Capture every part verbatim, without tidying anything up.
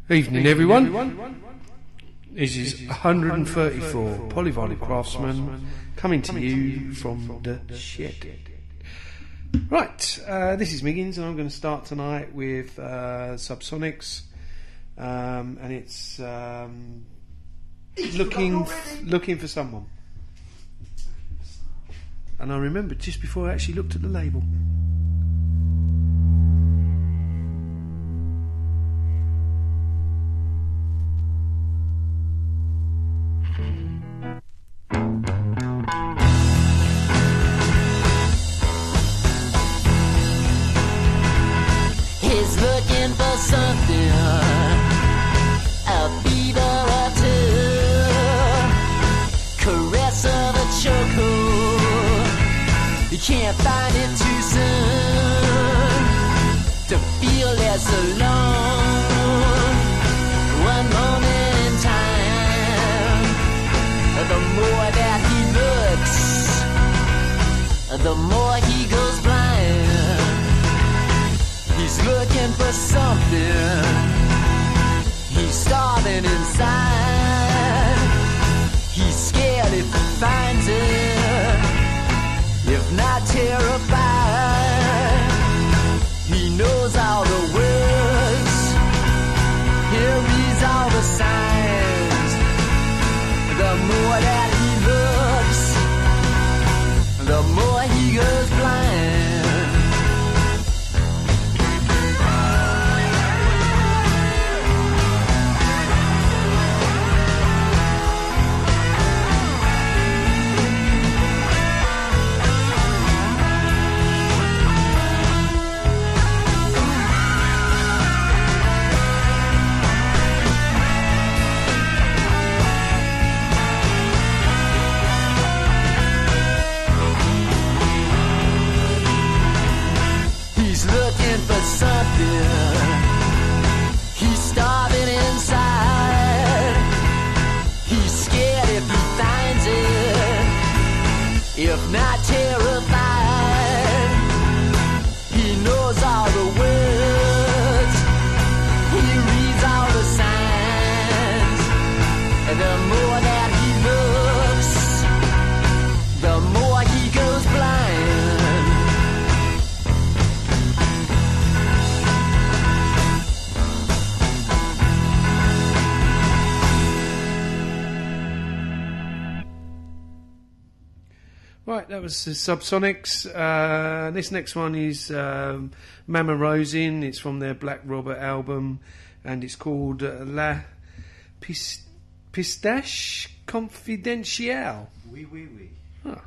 Evening, everyone. This is one hundred thirty-four Polyvinyl Craftsman coming to you from the shed. Right, uh, this is Miggins, and I'm going to start tonight with uh, Subsonics, um, and it's um, looking looking for someone. And I remembered just before I actually looked at the label. He's looking for something, a beaver or two, caress of a chokehold. You can't find it too soon to feel less alone. One moment in time, the more that he looks, the more he goes blind. He's looking for something, he's starving inside. He's scared if he finds it, if not terrified. He knows all the words, he reads all the signs. The more that he looks, the more he goes blind. For something, he's starving inside. He's scared if he finds it, if not terrified. He knows all the words, he reads all the signs. And the more that he looks, the more he goes blind. Right, that was the Subsonics. Uh, this next one is um, Mama Rosin. It's from their Black Robert album, and it's called uh, La Pis- Pistache Confidentielle. Oui, oui, oui. Huh.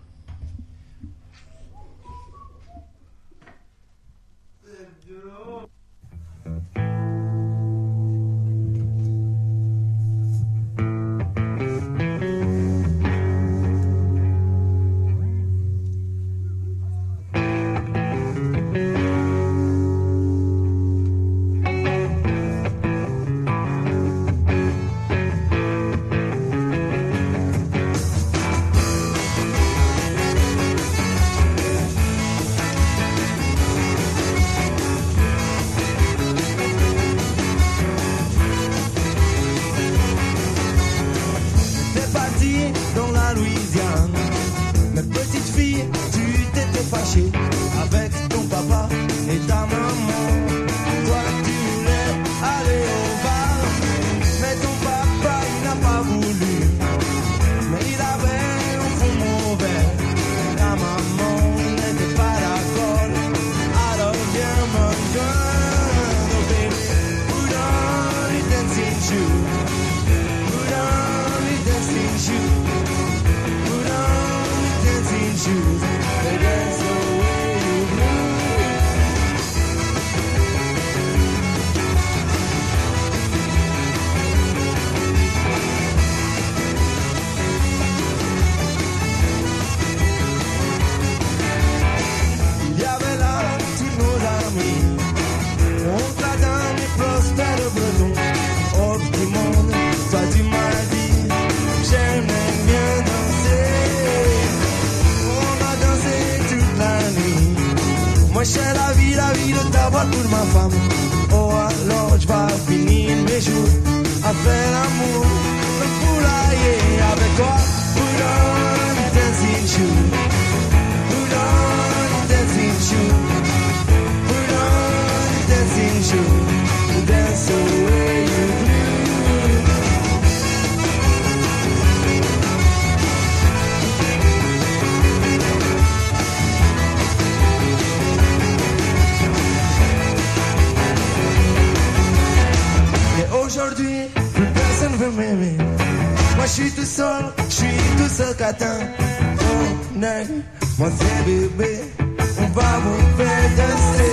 Avec ton papa et ta maman, toi tu voulais aller au bar, mais ton papa il n'a pas voulu, mais il avait un fond mauvais. Ta maman n'était pas d'accord, alors viens mon girl, oh baby, put on your dancing shoes, put on your dancing shoes, put on your dancing shoes, and dance the way you il y avait là tous nos amis, on t'attend les prospères bretons, hors du monde, toi tu m'as dit, j'aimais bien danser, on a fait l'amour, le poulailler avec toi. Put on your dancing shoes. Put on your dancing shoes. Put on your dancing shoes. Dance the way you do. Aujourd'hui, plus personne veut m'aimer. Moi je suis tout seul, je suis tout seul qu'attend. Oh, nègre, moi c'est bébé, on va vous faire danser.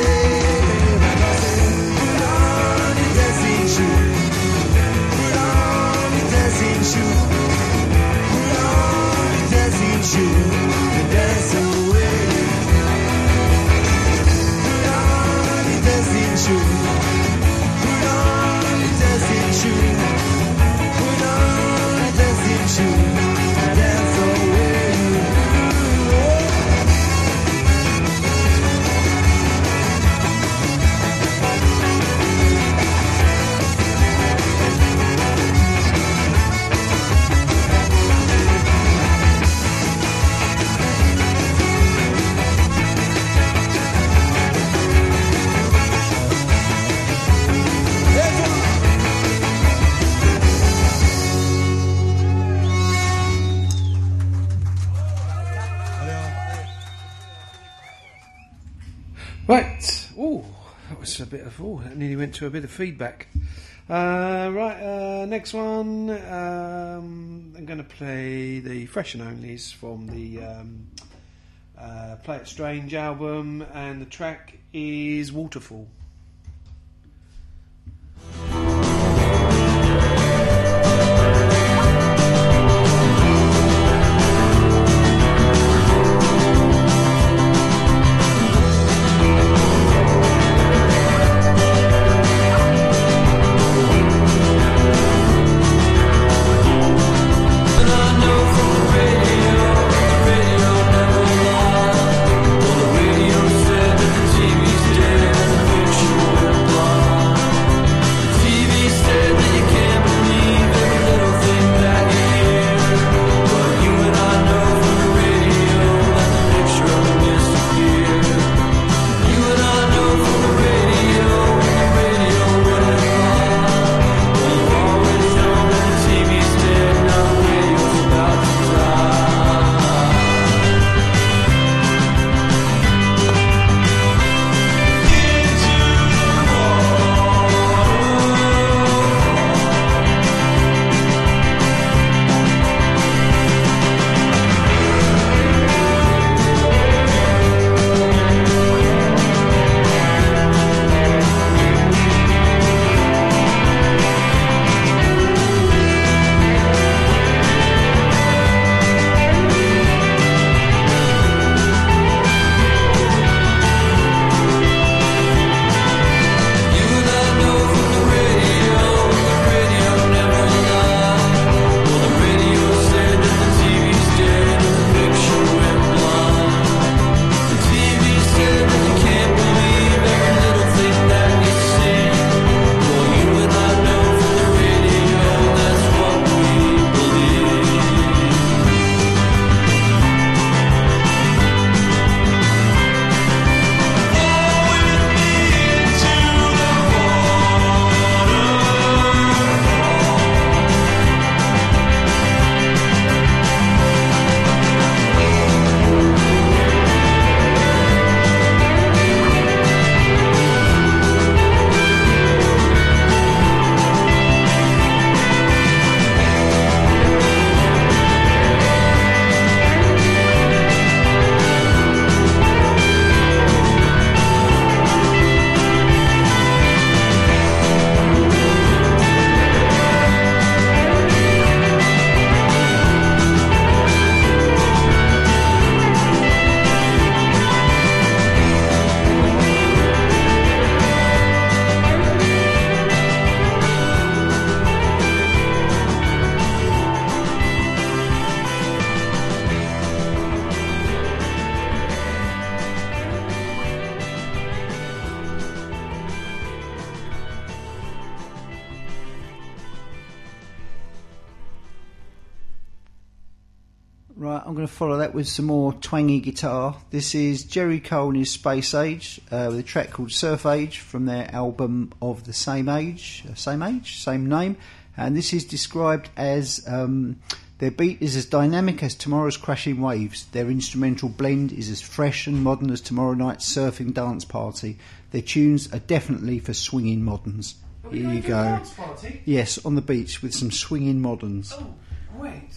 Put on the dancing shoes. Put on the dancing shoes. Put on the dancing shoes. The dance away. Put on the dancing shoes. Put on the dancing shoes. Put on the dancing shoes. Dance away. Right. Oh, that was a bit of. Oh, that nearly went to a bit of feedback. Uh, right. Uh, next one. Um, I'm going to play the Fresh and Onlys from the um, uh, Play It Strange album, and the track is Waterfall. Radio said that the T V's dead and the fiction Right, I'm going to follow that with some more twangy guitar. This is Jerry Cole and his Space Age uh, with a track called Surf Age from their album of the same age, uh, same age, same name. And this is described as um, their beat is as dynamic as tomorrow's crashing waves. Their instrumental blend is as fresh and modern as tomorrow night's surfing dance party. Their tunes are definitely for swinging moderns. Here you go. Dance party? Yes, on the beach with some swinging moderns. Oh, wait.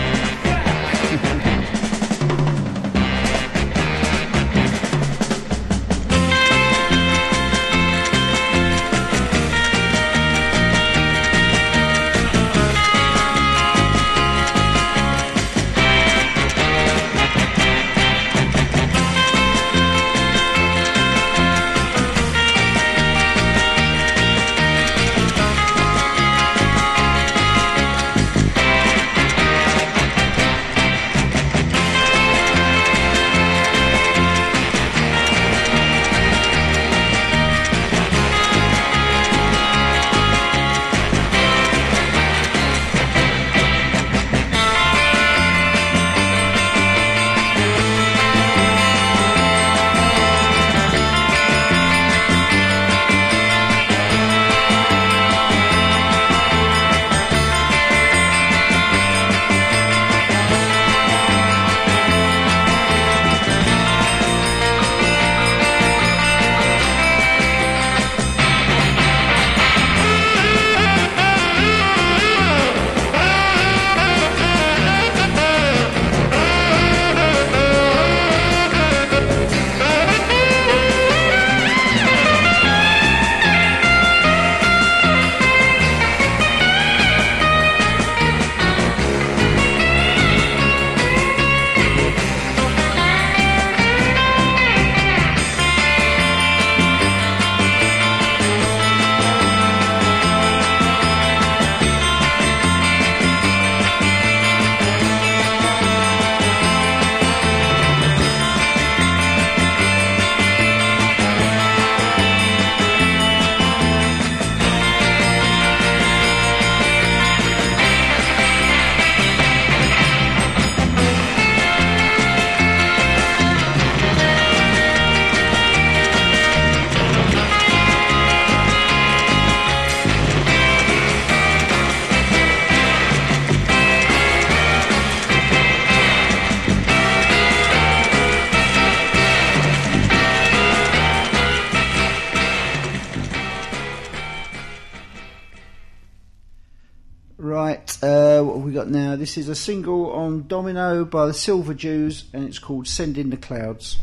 Right, uh, what have we got now? This is a single on Domino by the Silver Jews, and it's called Send in the Clouds.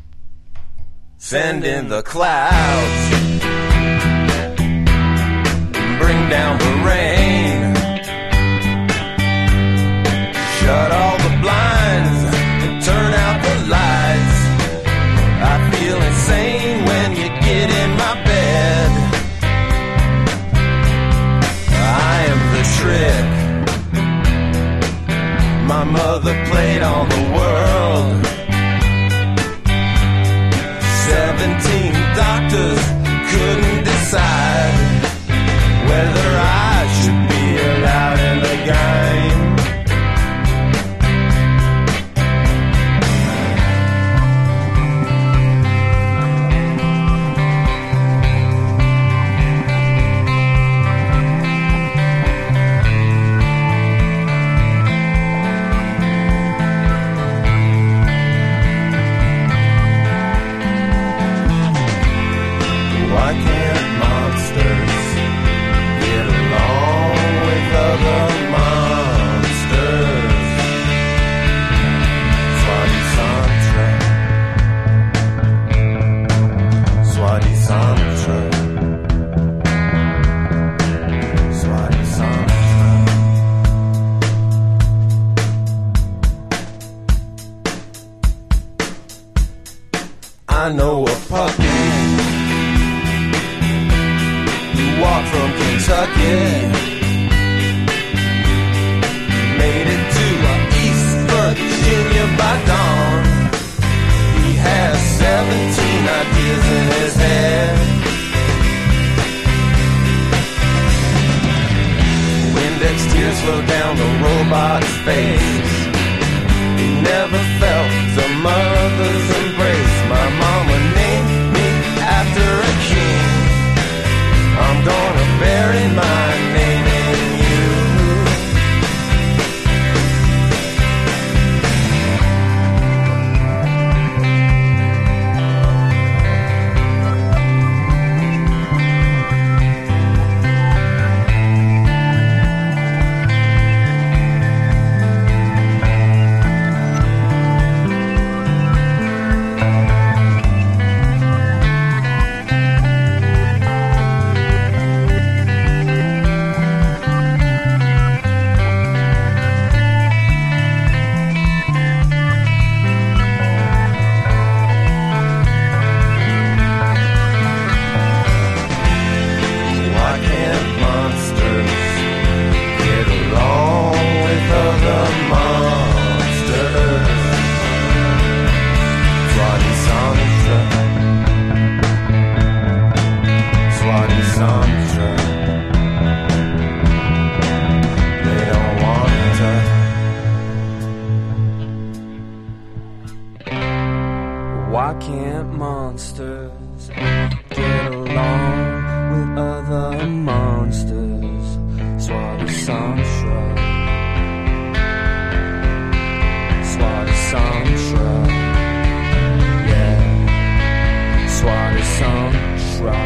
Send in the clouds, bring down the rain, shut all the blinds and turn out the lights. I feel insane when you get in my bed. I am the trick my mother played on the world. Seventeen doctors couldn't decide whether I should be allowed in the game. Why can't monsters get along with other monsters? Swati Santra, Swati Santra, Swati Santra. I know a puppy walked from Kentucky, made it to East Virginia by dawn. He has seventeen ideas in his head. Windex tears flow down the robot's face. never felt a mother's embrace. My mama named me after a king. I'm gonna bury my name in you. Why can't monsters get along with other monsters? Swati Samstra, Swati Samstra, yeah, Swati Samstra,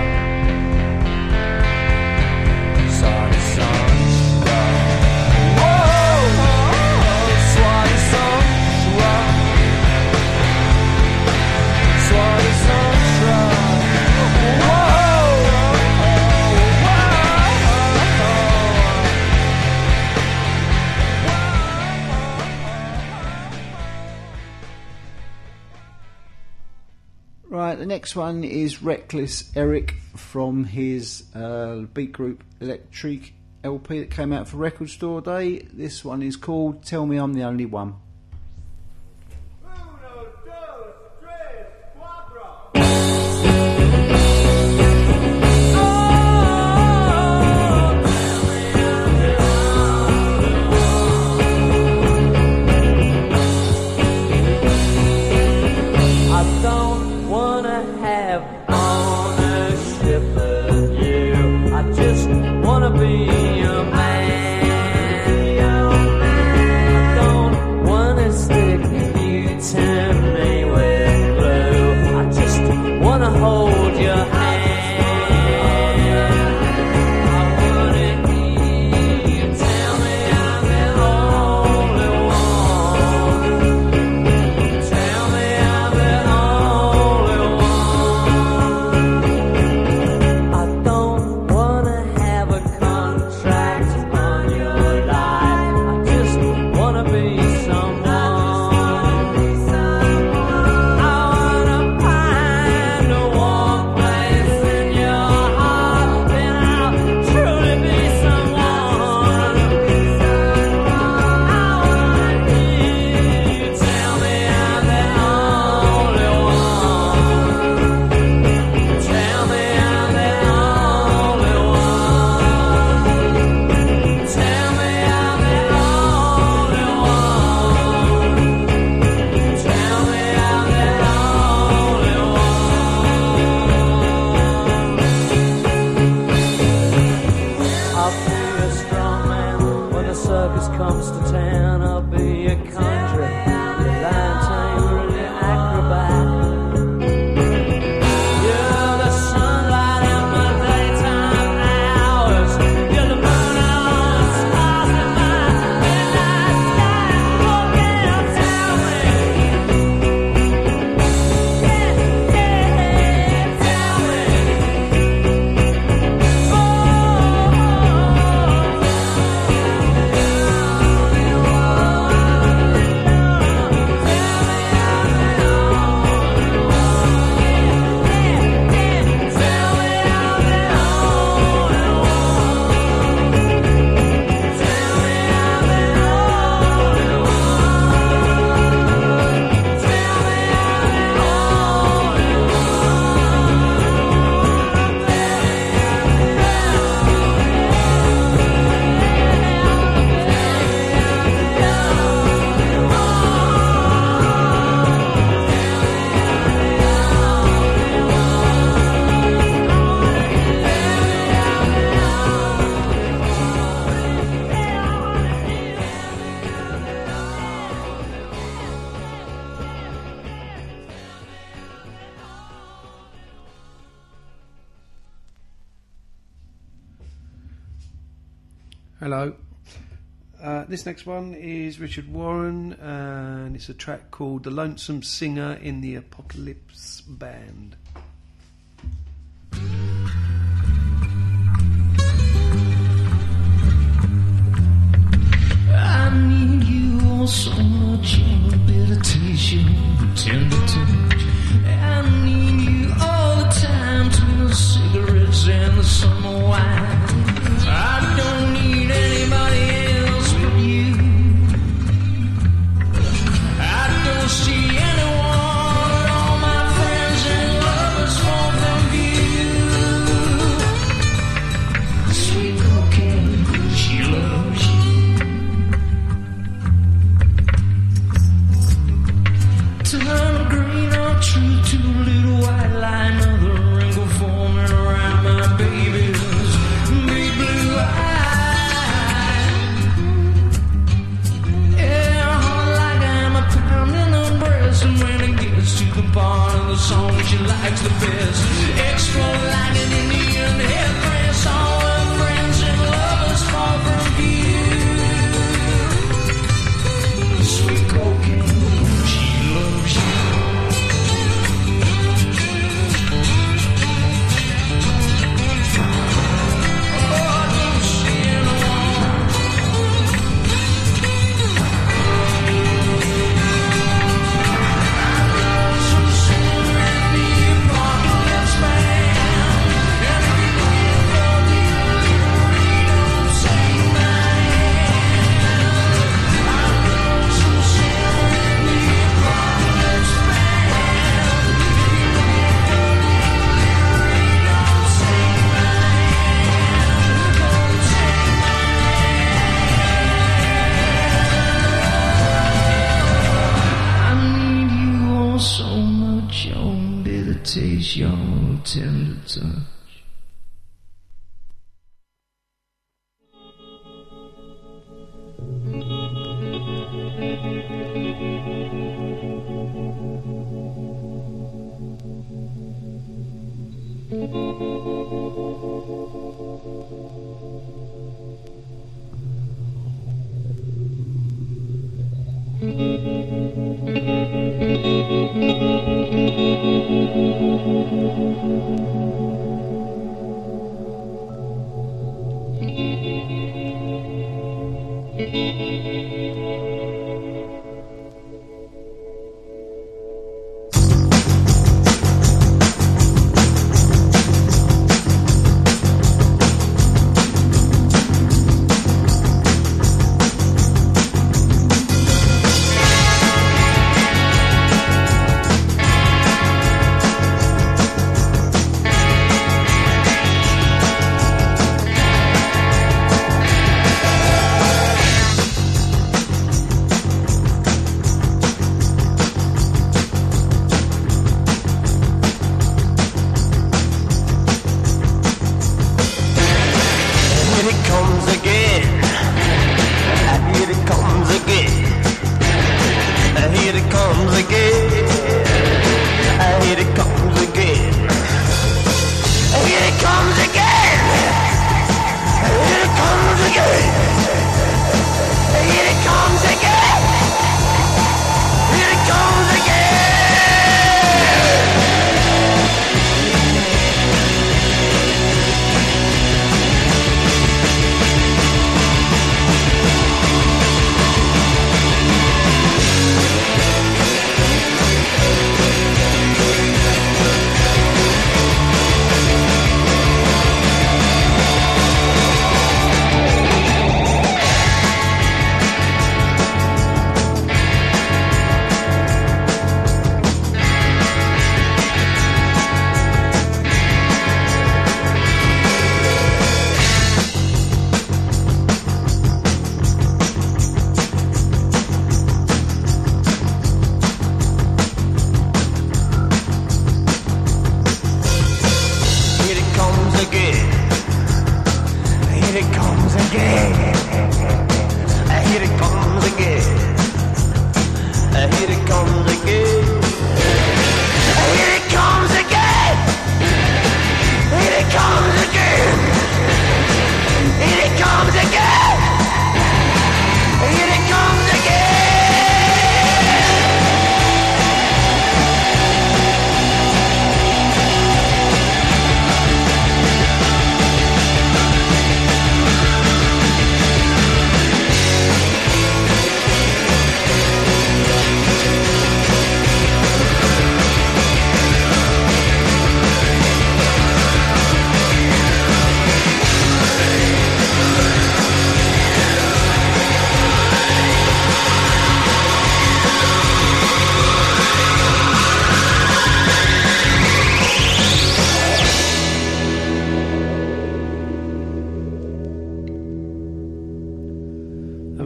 Swati Samstra, whoa, Swati Samstra. Swati Samstra. Right, the next one is Reckless Eric from his uh, beat group Electric L P that came out for Record Store Day. This one is called Tell Me I'm the Only One. Conscience. Hello. Uh, this next one is Richard Warren, and it's a track called The Lonesome Singer in the Apocalypse Band. I need you all so much, a bit of tissue, tender touch. I need you all the time, between the cigarettes and the summer wine. I don't need anybody else but you. I don't see anyone, all my friends and lovers fall from view. Sweet cocaine, she loves you. Turn green or true to a little white line, another wrinkle forming around my baby's big blue eyes. Yeah, hard like I'm a pounding her breast, and when it gets to the part of the song she likes the best, explode like an Indian headdress. All her friends and lovers fall from view. Sweet cocaine, she loves you. Taste your tender touch. Here it comes again.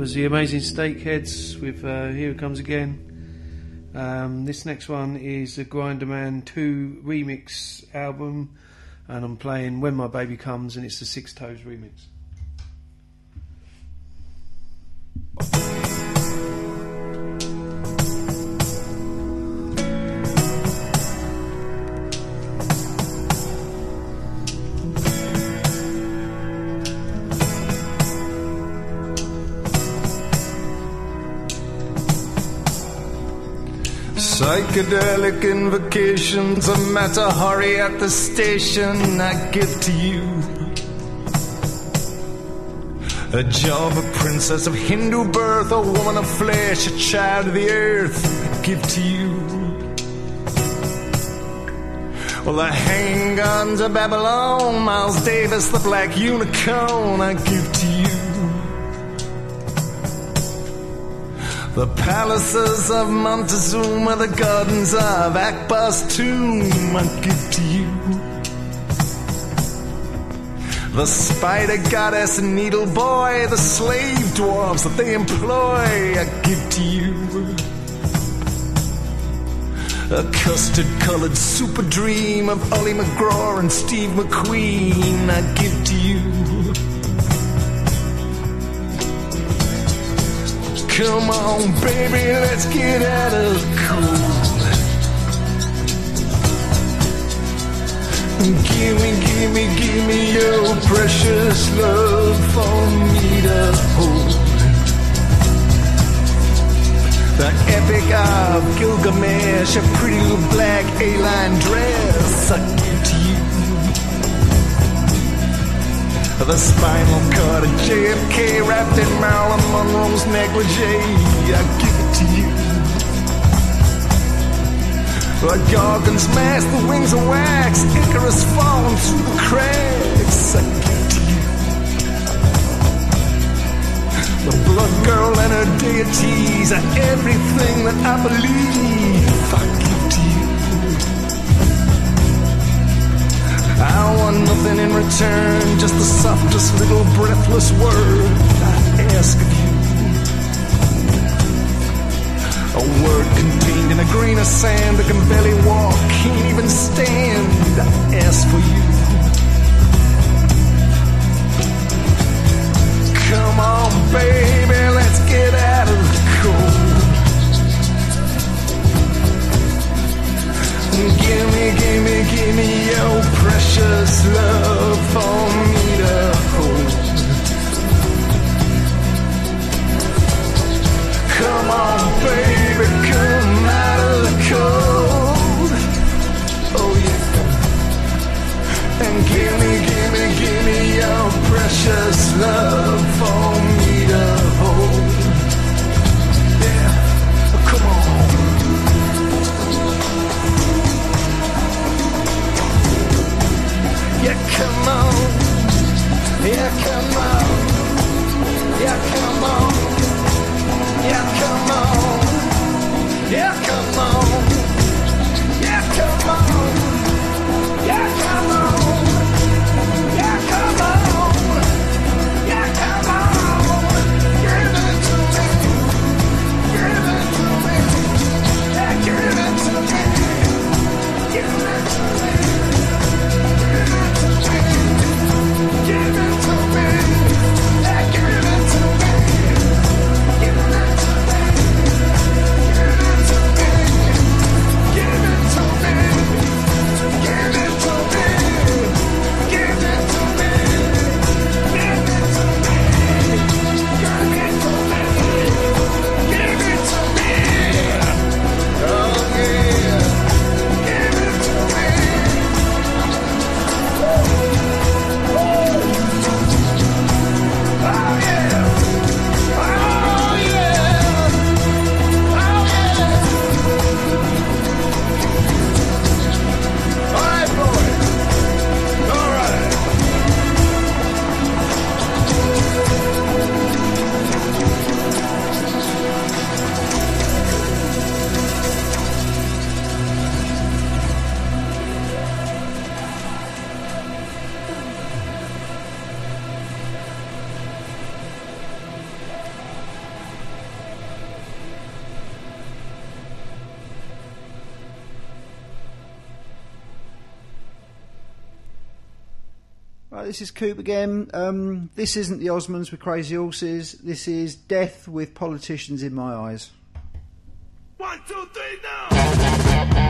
was the Amazing Steakheads with uh, Here It Comes Again. Um, this next one is the Grinder Man two remix album, and I'm playing When My Baby Comes, and it's the Six Toes remix. Psychedelic invocations, a Matahari at the station I give to you. A job, a princess of Hindu birth, a woman of flesh, a child of the earth I give to you. Well, the handguns of Babylon, Miles Davis, the black unicorn I give to you. The palaces of Montezuma, the gardens of Akbar's tomb I give to you. The spider goddess and needle boy, the slave dwarves that they employ I give to you. A custard-coloured super dream of Ollie McGraw and Steve McQueen I give to you. Come on, baby, let's get out of the cold. Give me, give me, give me your precious love for me to hold. The epic of Gilgamesh, a pretty little black A-line dress I give to you. The spinal cord of J F K wrapped in Marilyn Monroe's negligee I give it to you. The Gorgon's mask, the wings of wax, Icarus falling through the cracks I give to you. The blood girl and her deities are everything that I believe I give to you. I want nothing in return, just the softest little breathless word I ask of you. A word contained in a grain of sand that can barely walk, can't even stand. I ask for you. Come on, baby, let's get out of the cold. Give me, give me, give me your precious love for me to hold. Come on, baby, come out of the cold. Oh yeah. And give me, give me, give me your precious love for me to hold. Yeah, come on. Yeah, come on. Yeah, come on. Yeah, come on. Yeah, come on. Yeah, come on. Yeah, come on. Yeah, come on. Yeah, come on. Yeah, come on. Give it to me. Give it to me. Yeah, give it to me. Give it to me. Give it to me. Yeah, give it to me. Give it to me. Give it to me. Give it to me. Right, this is Coop again. Um, this isn't the Osmonds with Crazy Horses. This is Death with Politicians in My Eyes. One, two, three, now!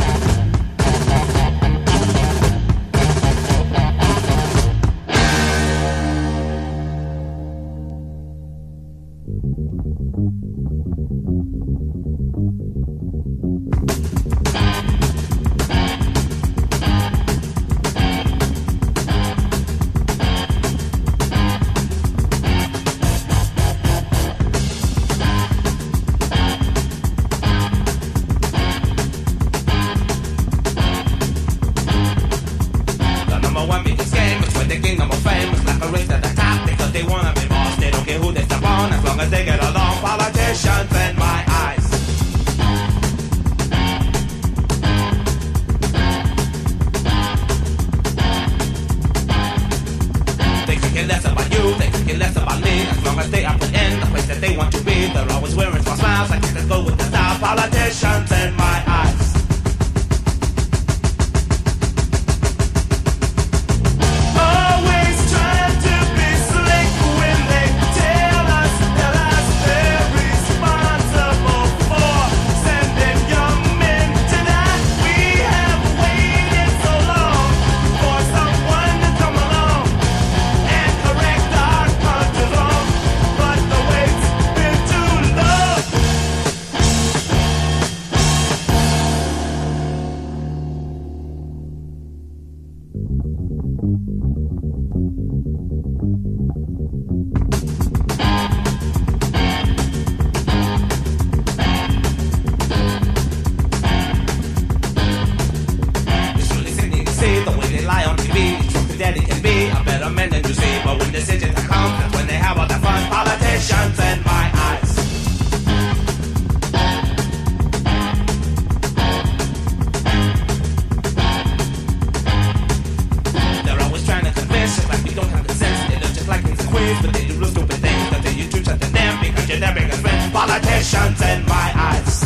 Politicians in my eyes.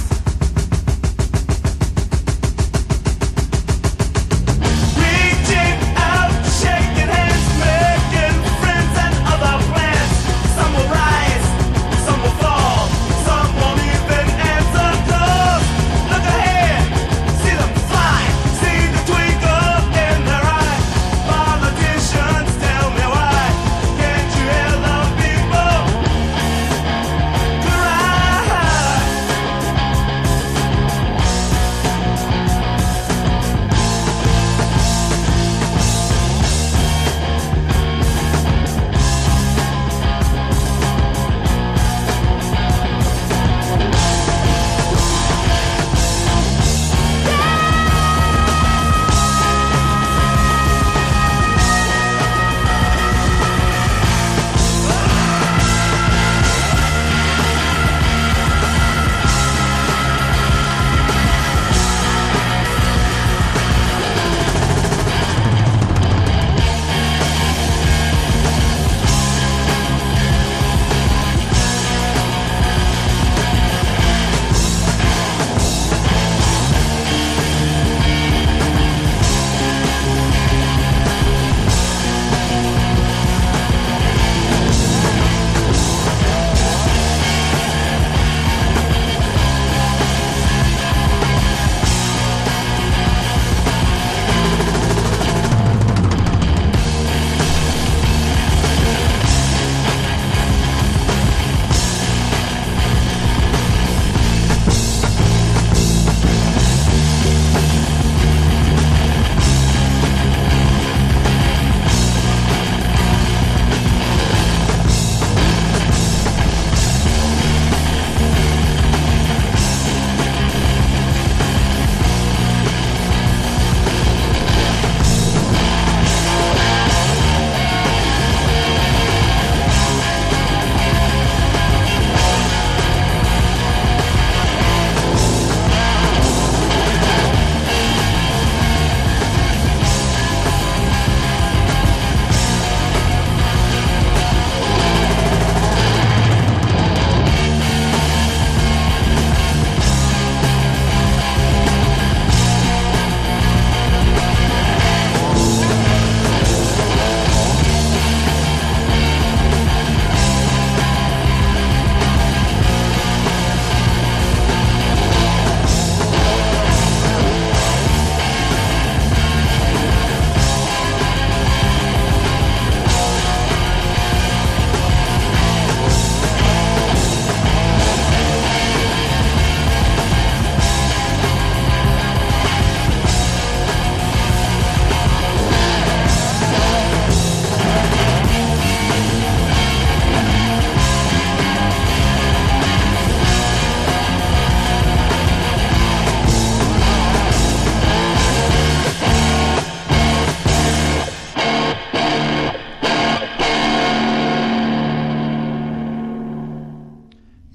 Reaching out, shaking hands, making friends and other plans. Some will rise, some will fall, some won't even answer calls. Look ahead, see them fly, see the twinkle in their eye. Politicians, tell me why can't you hear the people cry?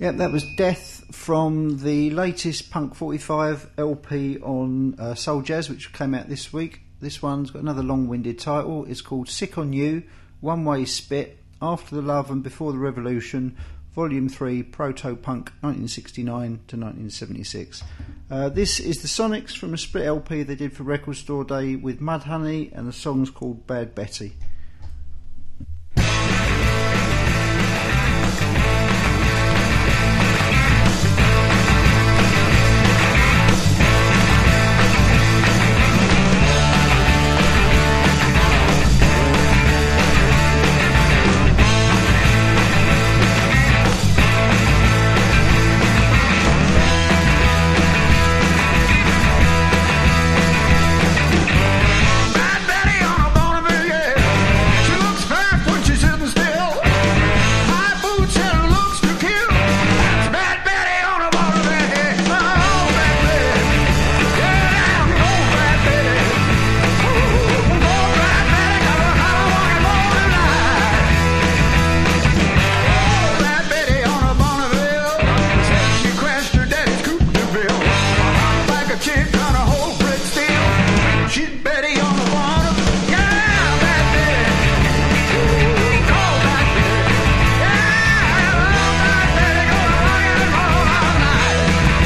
Yep, that was Death from the latest Punk forty-five L P on uh, Soul Jazz, which came out this week. This one's got another long-winded title. It's called Sick on You, One Way Spit, After the Love and Before the Revolution, Volume three, Proto-Punk, nineteen sixty-nine to nineteen seventy-six. Uh, this is the Sonics from a split L P they did for Record Store Day with Mudhoney, and the song's called Bad Betty. Bad Betty on a Bonneville, yeah. She looks fine when she's sitting still. High boots and looks to kill. That's Bad Betty on a Bonneville, yeah. Oh, Bad Betty. Yeah, I'm no Bad Betty. Ooh, no Bad Betty, got a hot walking more tonight. Oh, Bad Betty on a Bonneville. Said she crashed her daddy's coupe de ville. Like a chick on a whole brick steel. She's Betty on the water. Yeah, Bad Betty. Ooh, call Bad Betty. Yeah, Bad Betty gonna rock and roll all night.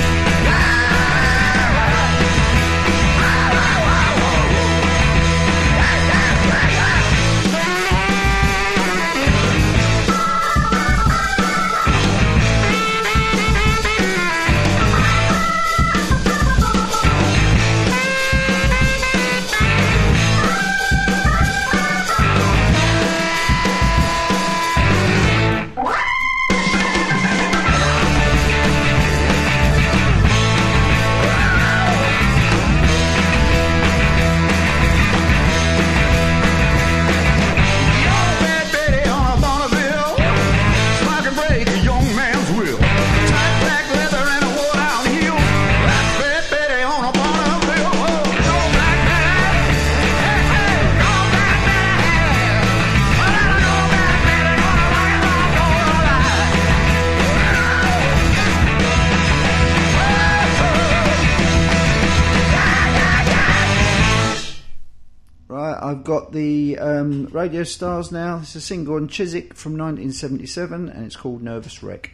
Bad Betty on a Bonneville. Spark and break a young man's will. Tight black leather and a wore-down heel. That's Bad Betty on a Bonneville. Oh, go Bad Betty. Hey, hey, go Bad Betty. Oh, go Bad Betty. Gonna rock and roll all night. Right, I've got the um, Radio Stars now. This is a single on Chiswick from nineteen seventy-seven, and it's called Nervous Wreck.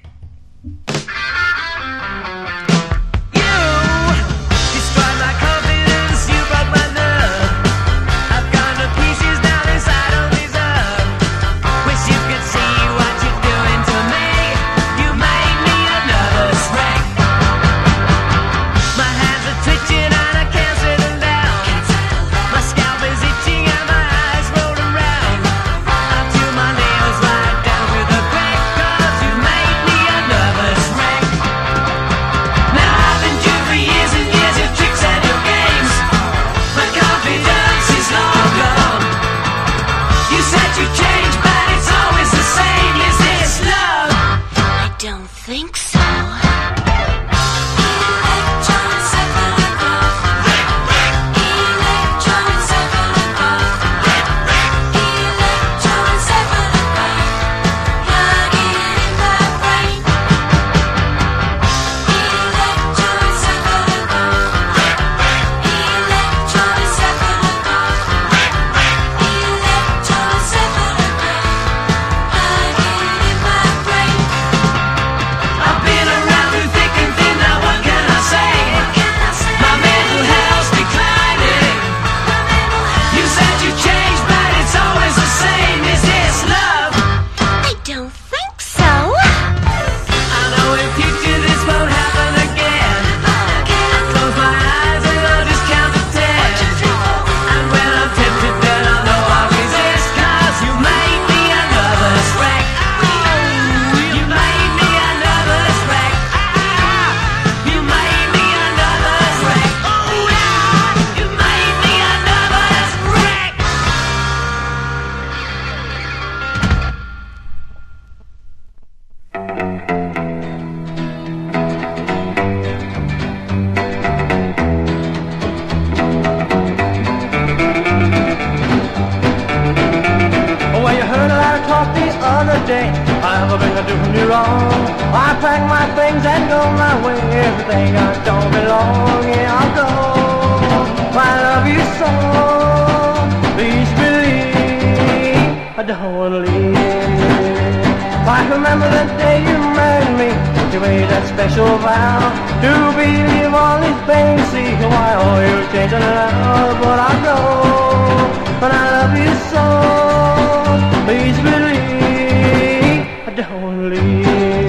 day I've been doing you wrong. I pack my things and go my way. Everything I don't belong, yeah, I'll go. I love you so. Please believe I don't want to leave. I remember the day you married me. You made that special vow to believe all these things. See why all you're changing now, but I'll go. But I love you so. Please believe I don't want to leave.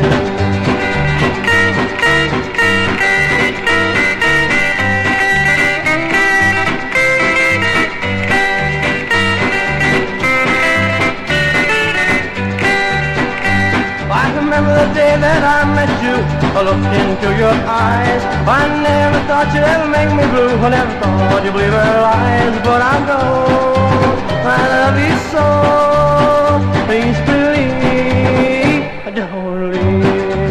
I remember the day that I met you. I looked into your eyes. I never thought you'd ever make me blue. I never thought you'd believe her lies. But I'll go. I love you so. Please believe I don't leave.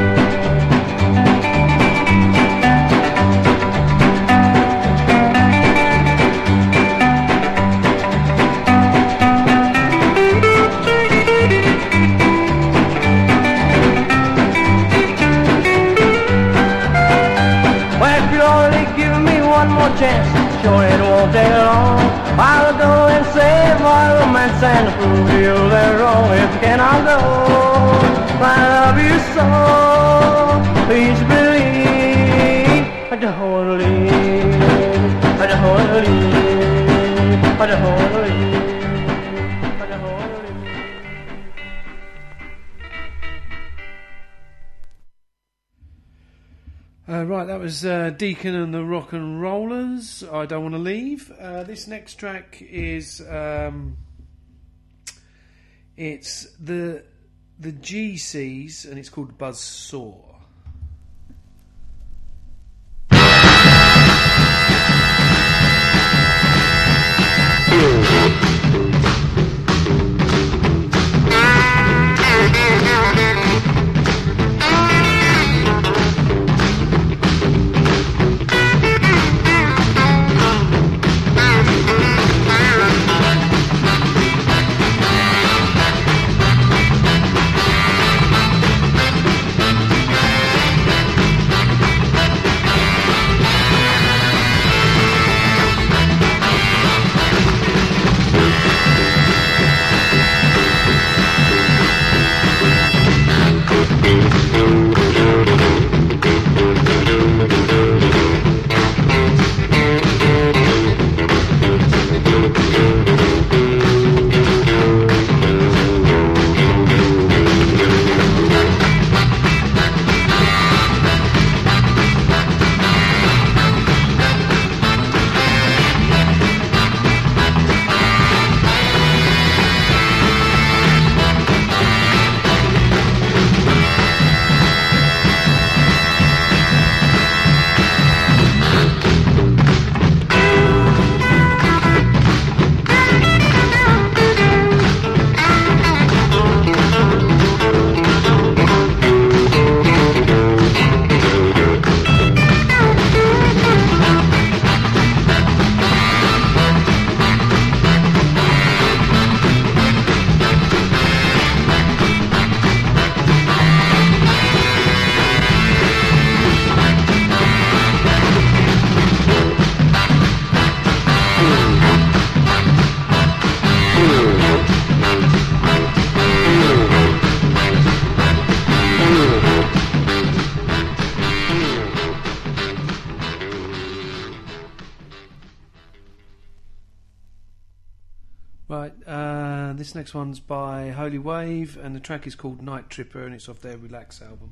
Well, if you only give me one more chance, sure it won't take long. I'll go and save our romance and prove to you they're wrong. If you can, I'll go. I love you so. Please believe I don't want to leave. I don't want to leave. I don't want to leave. I don't want to leave. Uh, right, that was uh, Deacon and the Rock and Rollers. I Don't Want to Leave. Uh, this next track is um, it's the the G Cs and it's called Buzzsaw. Right, uh, this next one's by Holy Wave, and the track is called Night Tripper, and it's off their Relax album.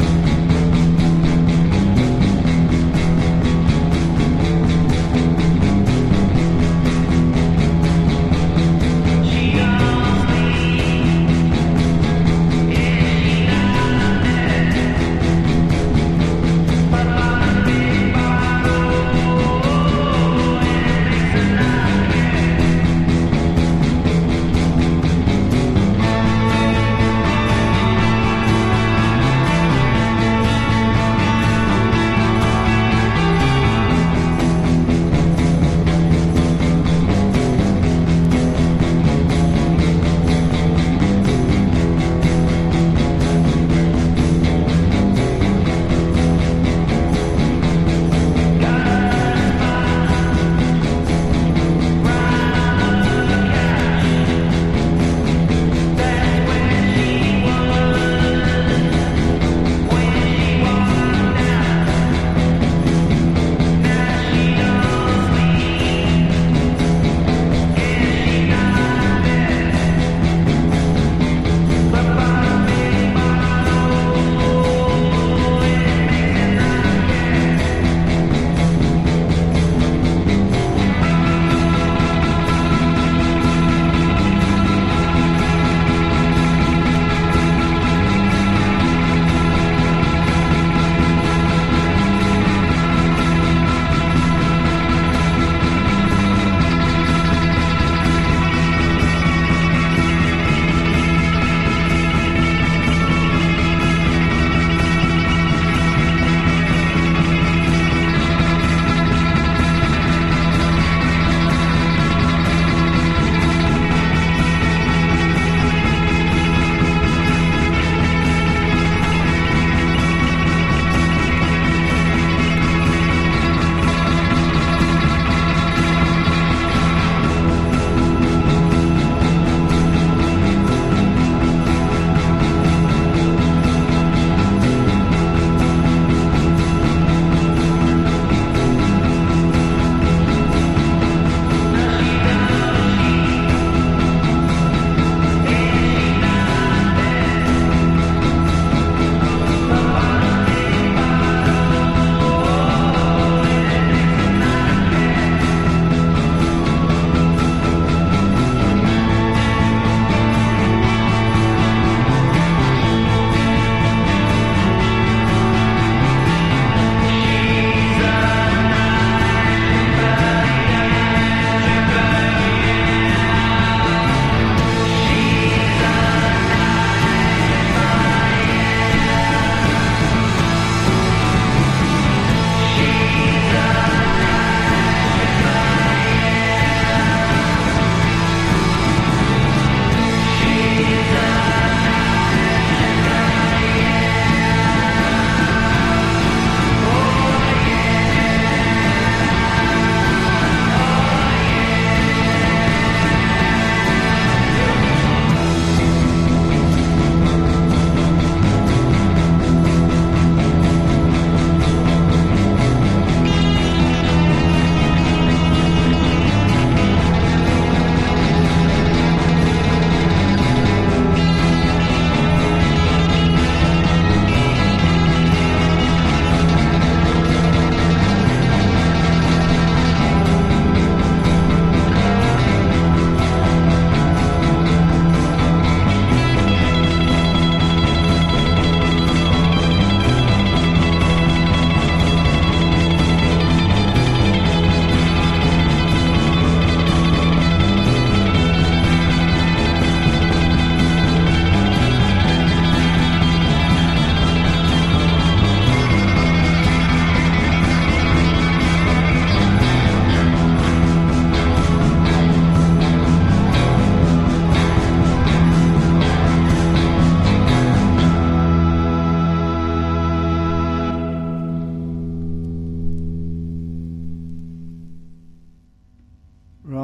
Thank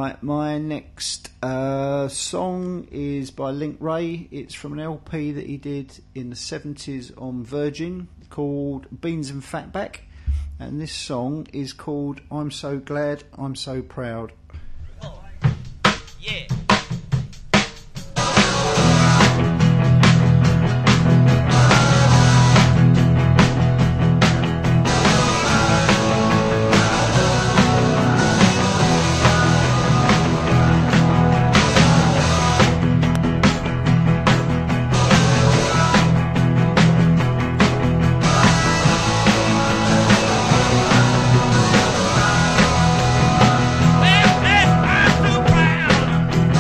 Right, my next uh, song is by Link Ray. It's from an L P that he did in the seventies on Virgin called Beans and Fatback. And this song is called I'm So Glad, I'm So Proud. Yeah. I'm so proud.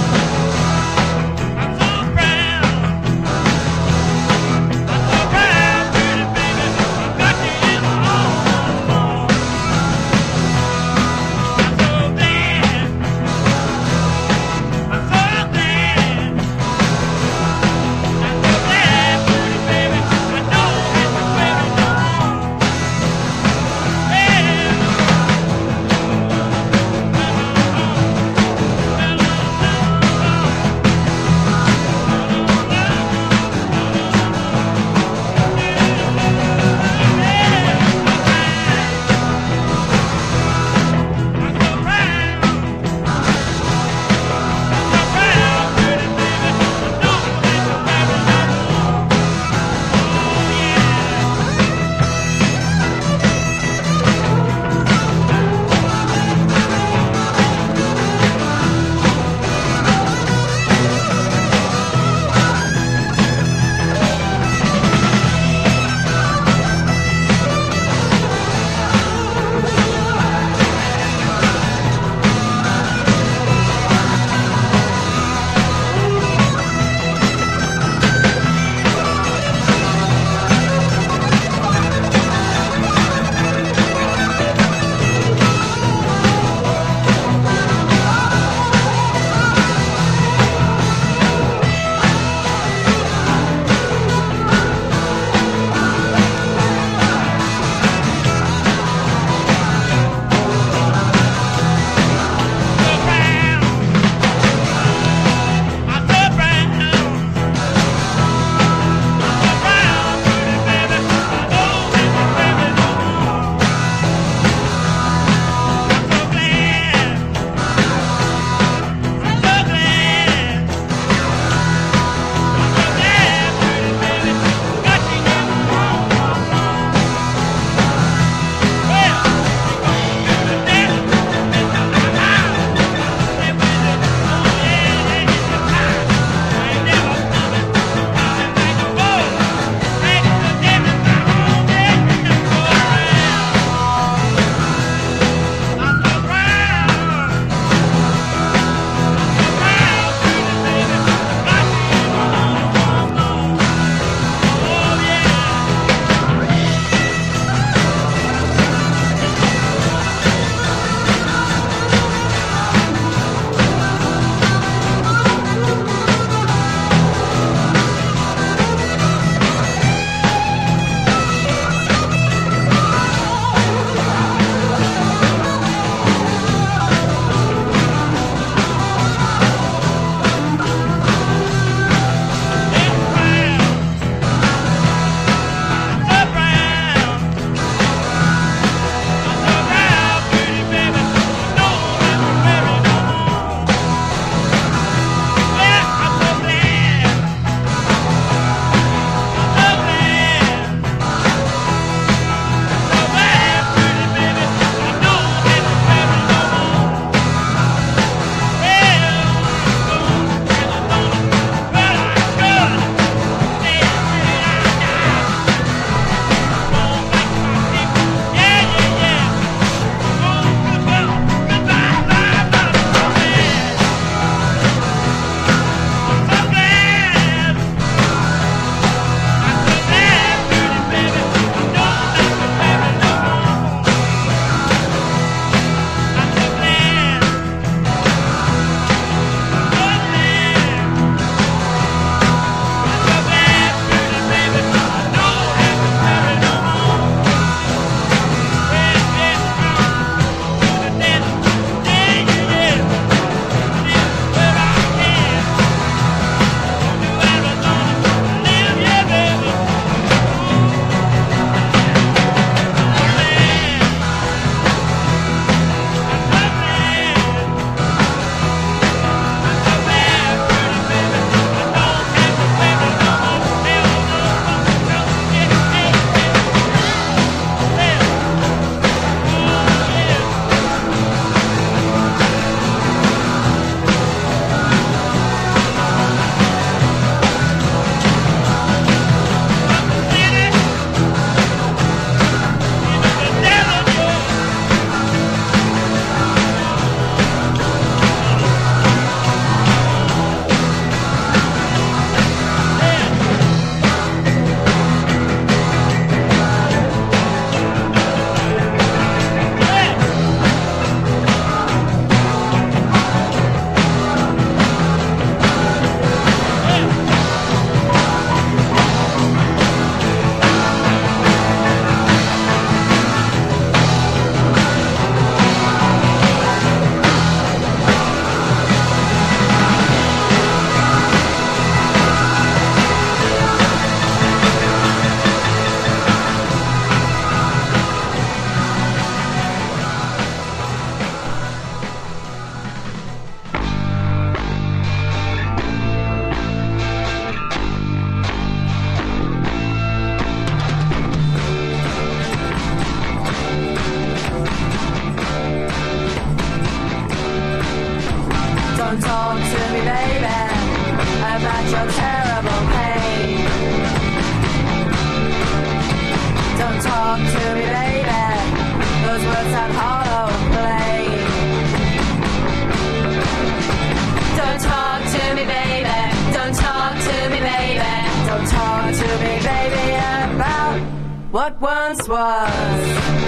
what once was.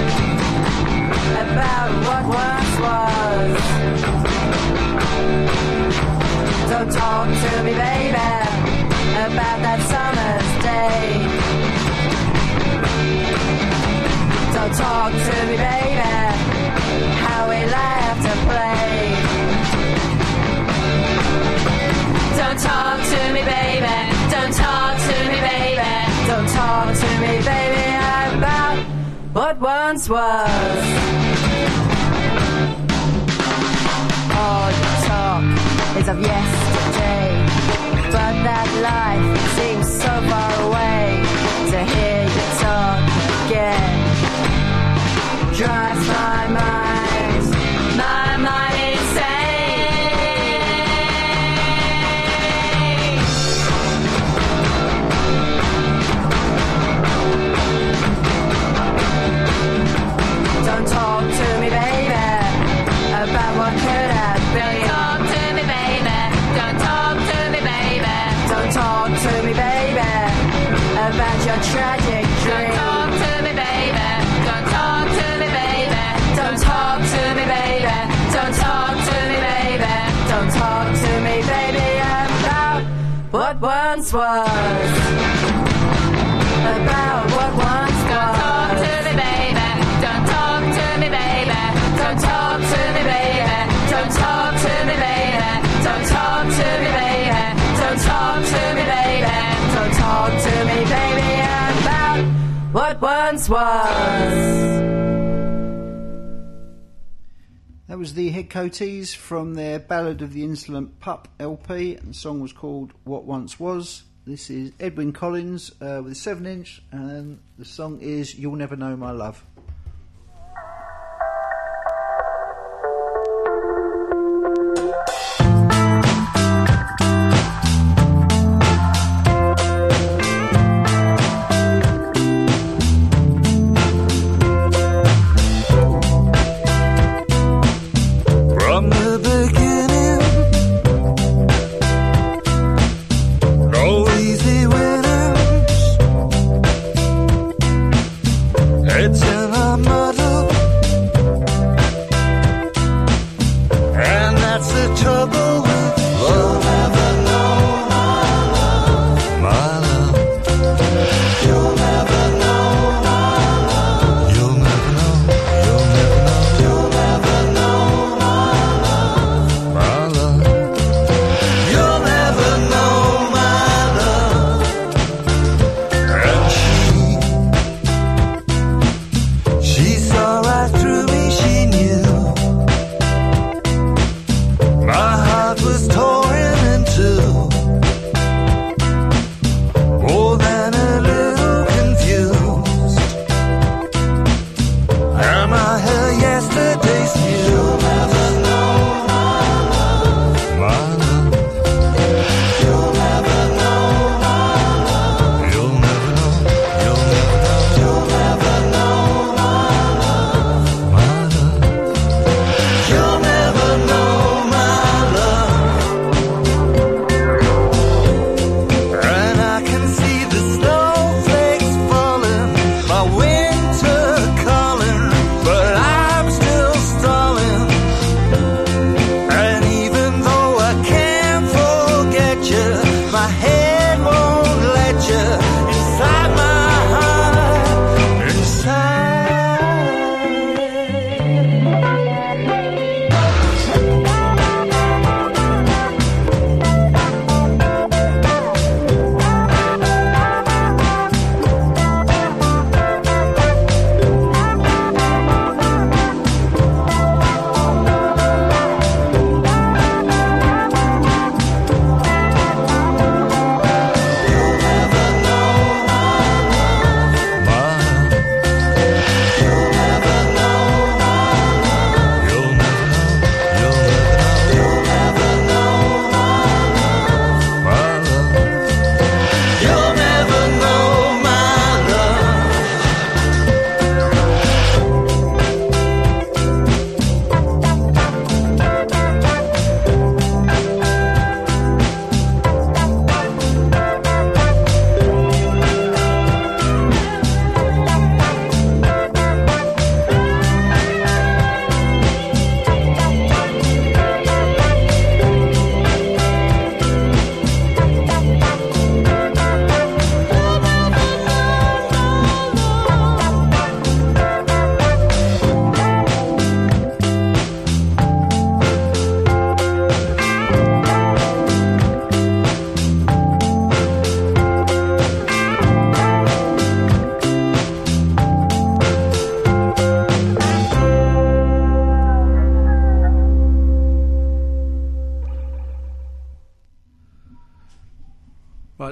About what once was. Don't talk to me, baby, about that summer's day. Don't talk to me, baby, how we laughed and played. Don't talk to me, baby, don't talk to me, baby, don't talk to me, baby, about what once was. All your talk is of yesterday, but that life seems so far away. To hear you talk again drives my mind, my mind insane. Don't talk to me, baby, about what could have been. Don't talk to me, baby. Don't talk to me, baby. Don't talk to me, baby, about your tragic dream. Don't talk to me, baby. Don't talk to me, baby. Don't talk to me, baby. Don't talk to me, baby. Don't talk to me, baby, about what once was. About what once was. Don't talk to me, baby. Don't talk to me, baby. Don't talk to me, baby. Don't talk to me, baby. Don't talk to me, baby. Don't talk to me, baby. Don't talk to me, baby, about what once was. That was the Headcoatees from their Ballad of the Insolent Pup L P, and the song was called What Once Was. This is Edwyn Collins uh, with a seven inch, and the song is You'll Never Know My Love. From the beginning, no easy winners. It's an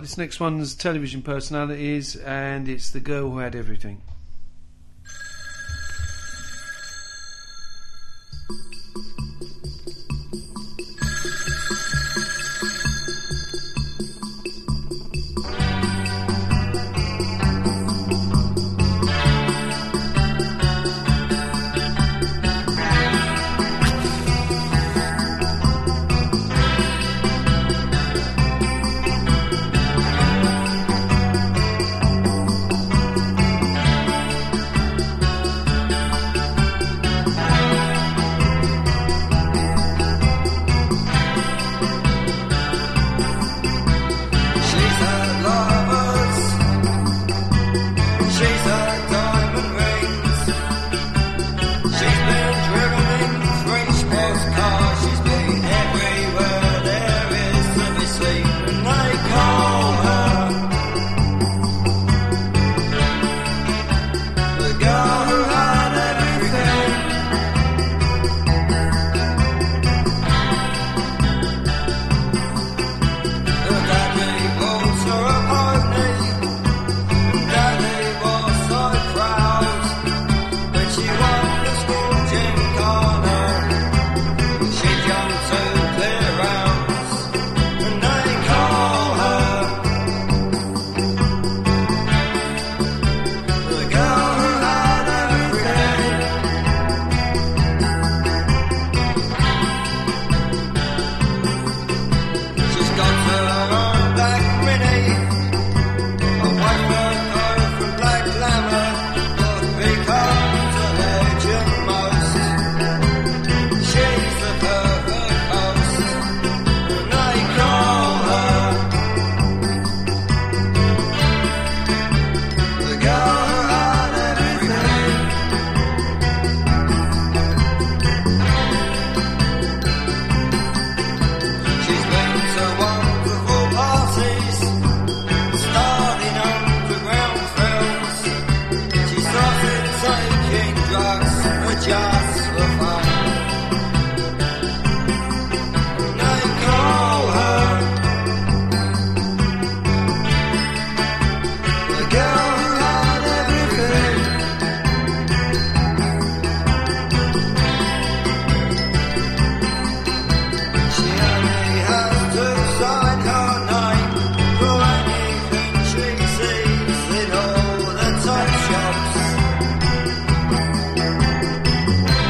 Right, this next one's television personalities, and it's The Girl Who Had Everything. Shops.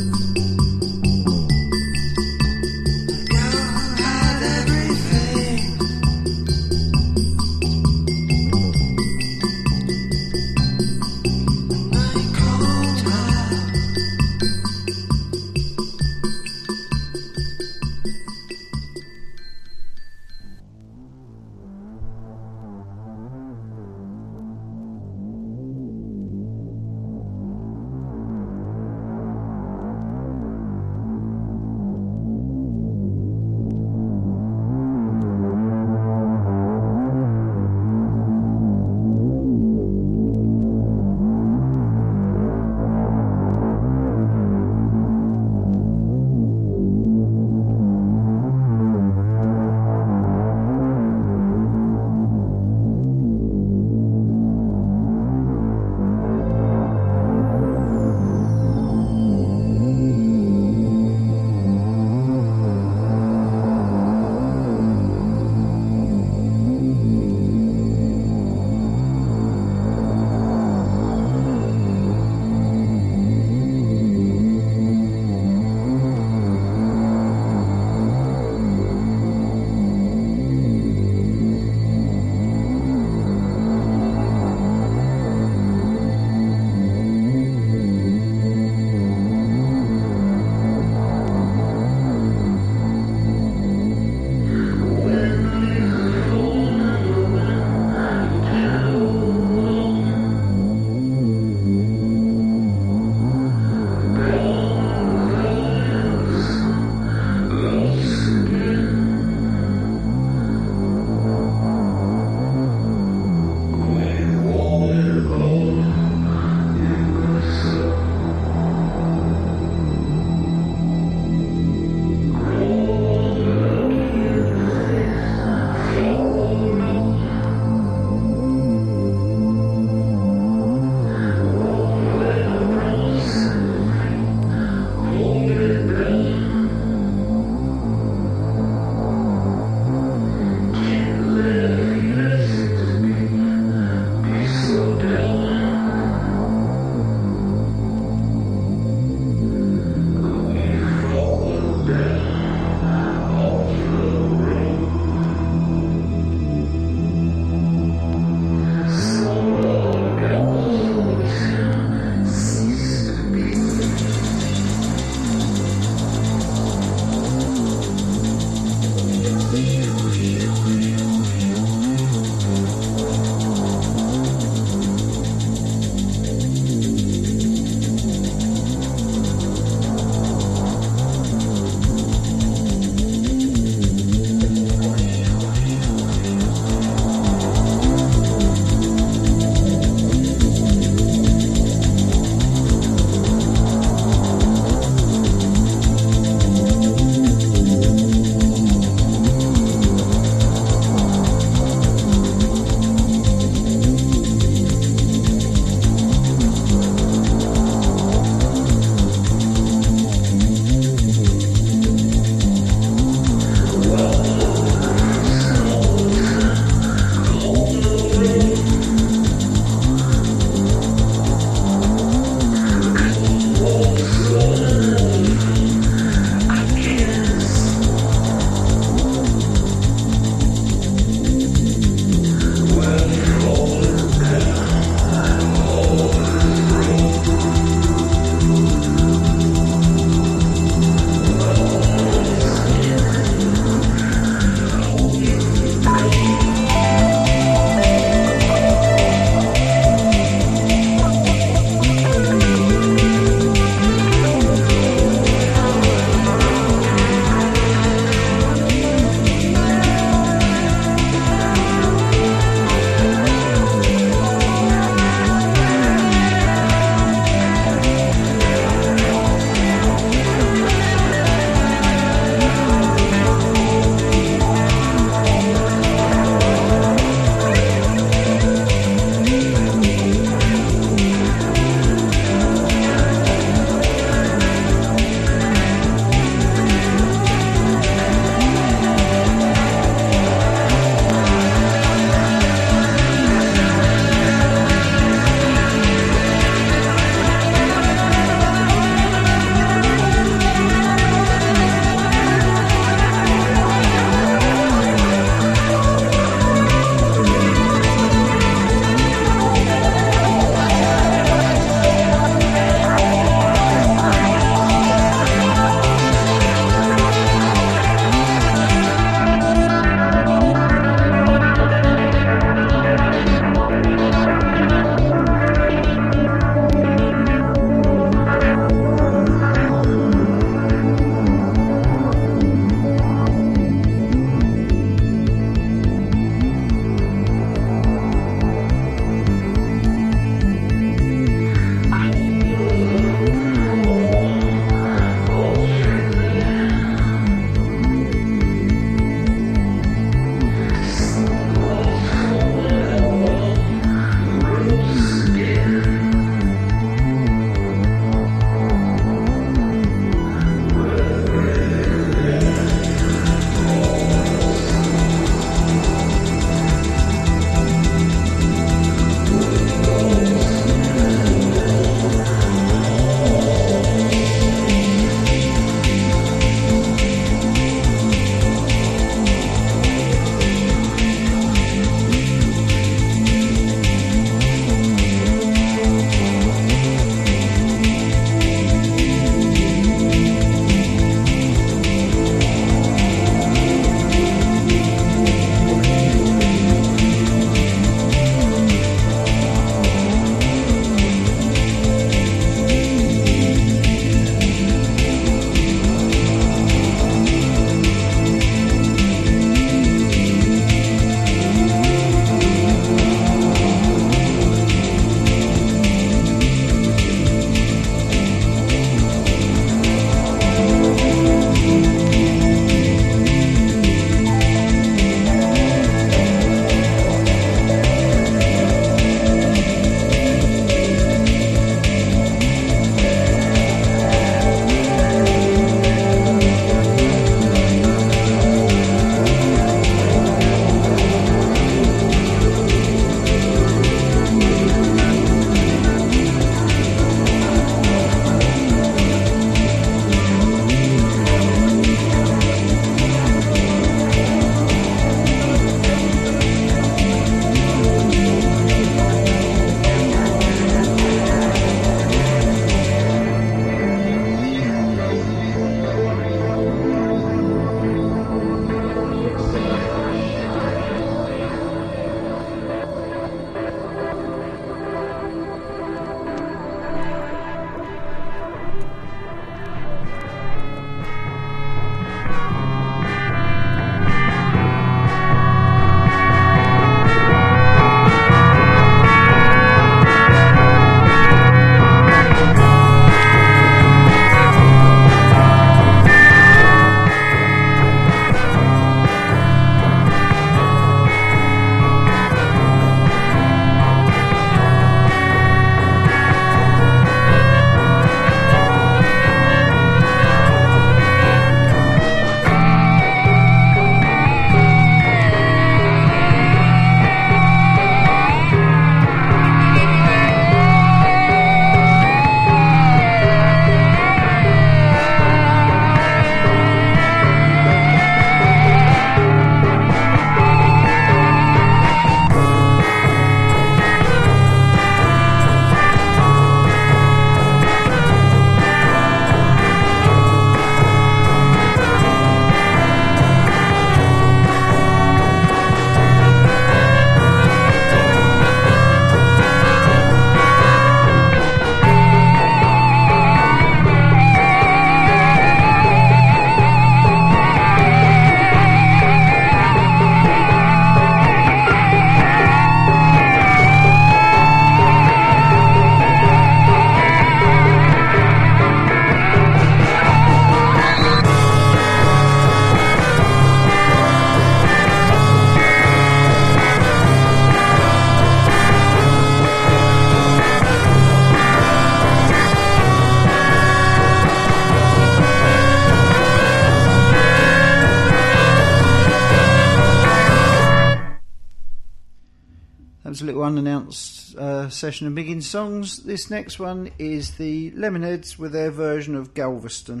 was a little unannounced uh, session of Miggins songs. This next one is the Lemonheads with their version of Galveston.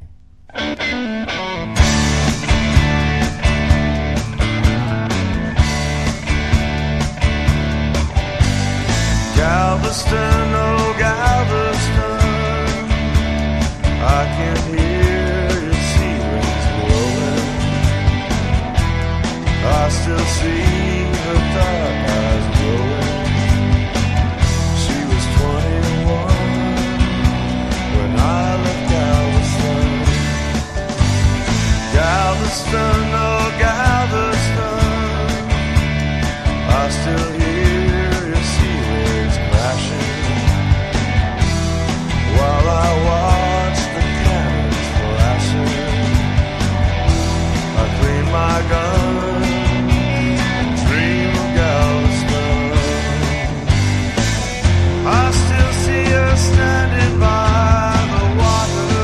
Galveston, oh Galveston, I can hear your sea winds blowing. I still see her dark eyes glowing. She was twenty-one when I left Galveston. Galveston, oh Galveston, I still hear your sea waves crashing while I watch the cannons flashing. I clean my gun and dream of Galveston. I still see her standing by the water,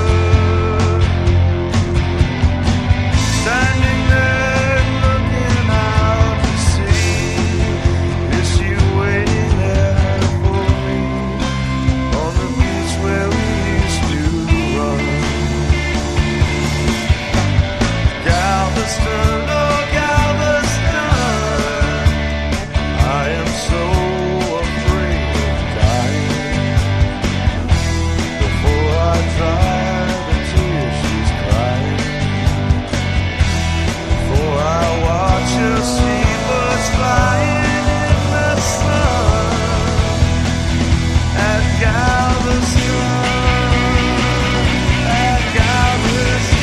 standing there looking out to sea. Is she waiting there for me on the beach where we used to run? Galveston, oh Galveston, I am so afraid of dying. Before I dry the tears she's crying, before I watch her seabirds flying in the sun at Galveston, at Galveston.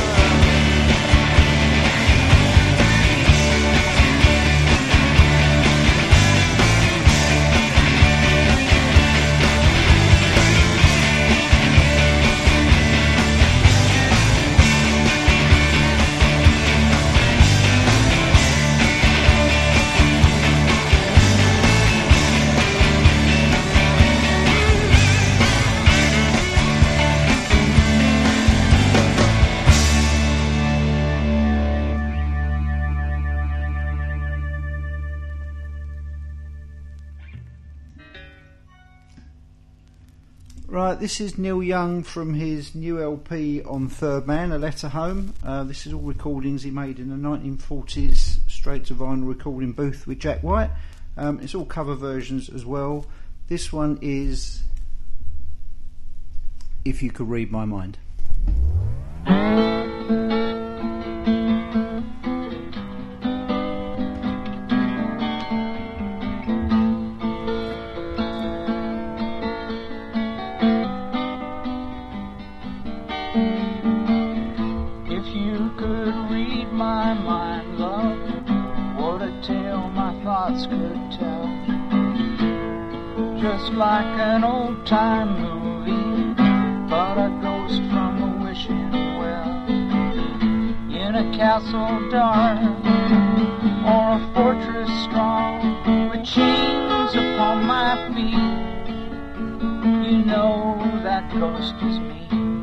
Right, this is Neil Young from his new L P on Third Man, A Letter Home. Uh, this is all recordings he made in the nineteen forties straight to vinyl recording booth with Jack White. Um, it's all cover versions as well. This one is If You Could Read My Mind. If you could read my mind, love, what a tale my thoughts could tell. Just like an old time movie, but a ghost from a wishing well. In a castle dark, or a fortress strong, with chains upon my feet, you know that ghost is me.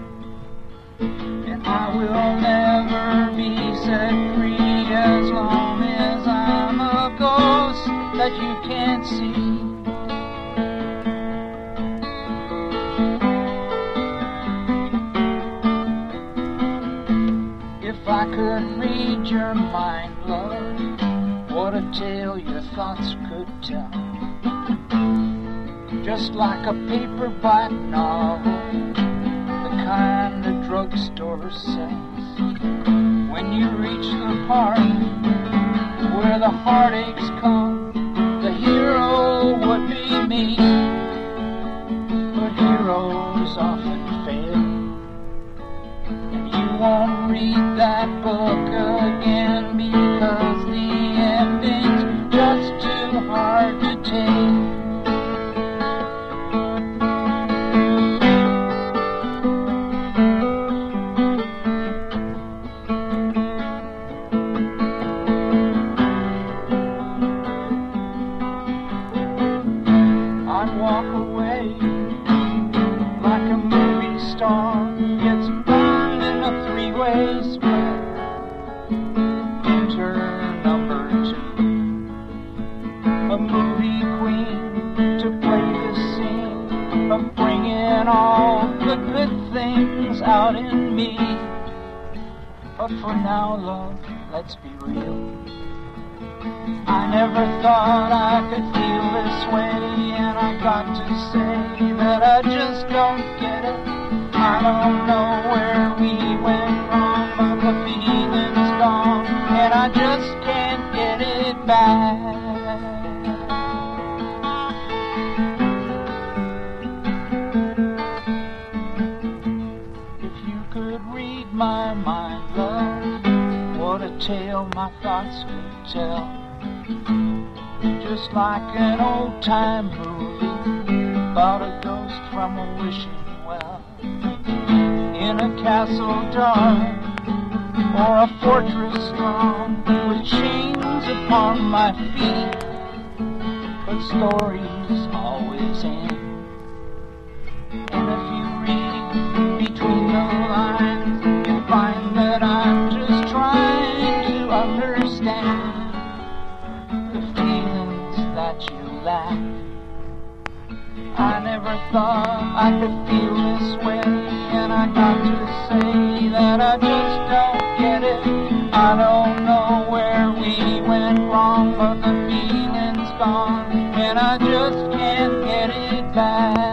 I will never be set free as long as I'm a ghost that you can't see. If I could read your mind, love, what a tale your thoughts could tell. Just like a paperback novel, the kind the drugstore sells. When you reach the part where the heartaches come, the hero would be me. But heroes often fail, and you won't read that book again because the ending's just too hard to take. Enter number two, a movie of bringing all the good things out in me. But for now, love, let's be real. I never thought I could feel this way, and I got to say that I just don't get it. I don't know where we went wrong, but the feeling's gone, and I just can't get it back. If you could read my mind, love, what a tale my thoughts would tell. Just like an old-time movie about a ghost from a wishing well, in a castle dark or a fortress strong, with chains upon my feet. But stories always end, and if you read between the lines, you find that I'm just trying to understand the feelings that you lack. I never thought I could feel this way, and I got to say that I just don't get it. I don't know where we went wrong, but the feeling's gone, and I just can't get it back.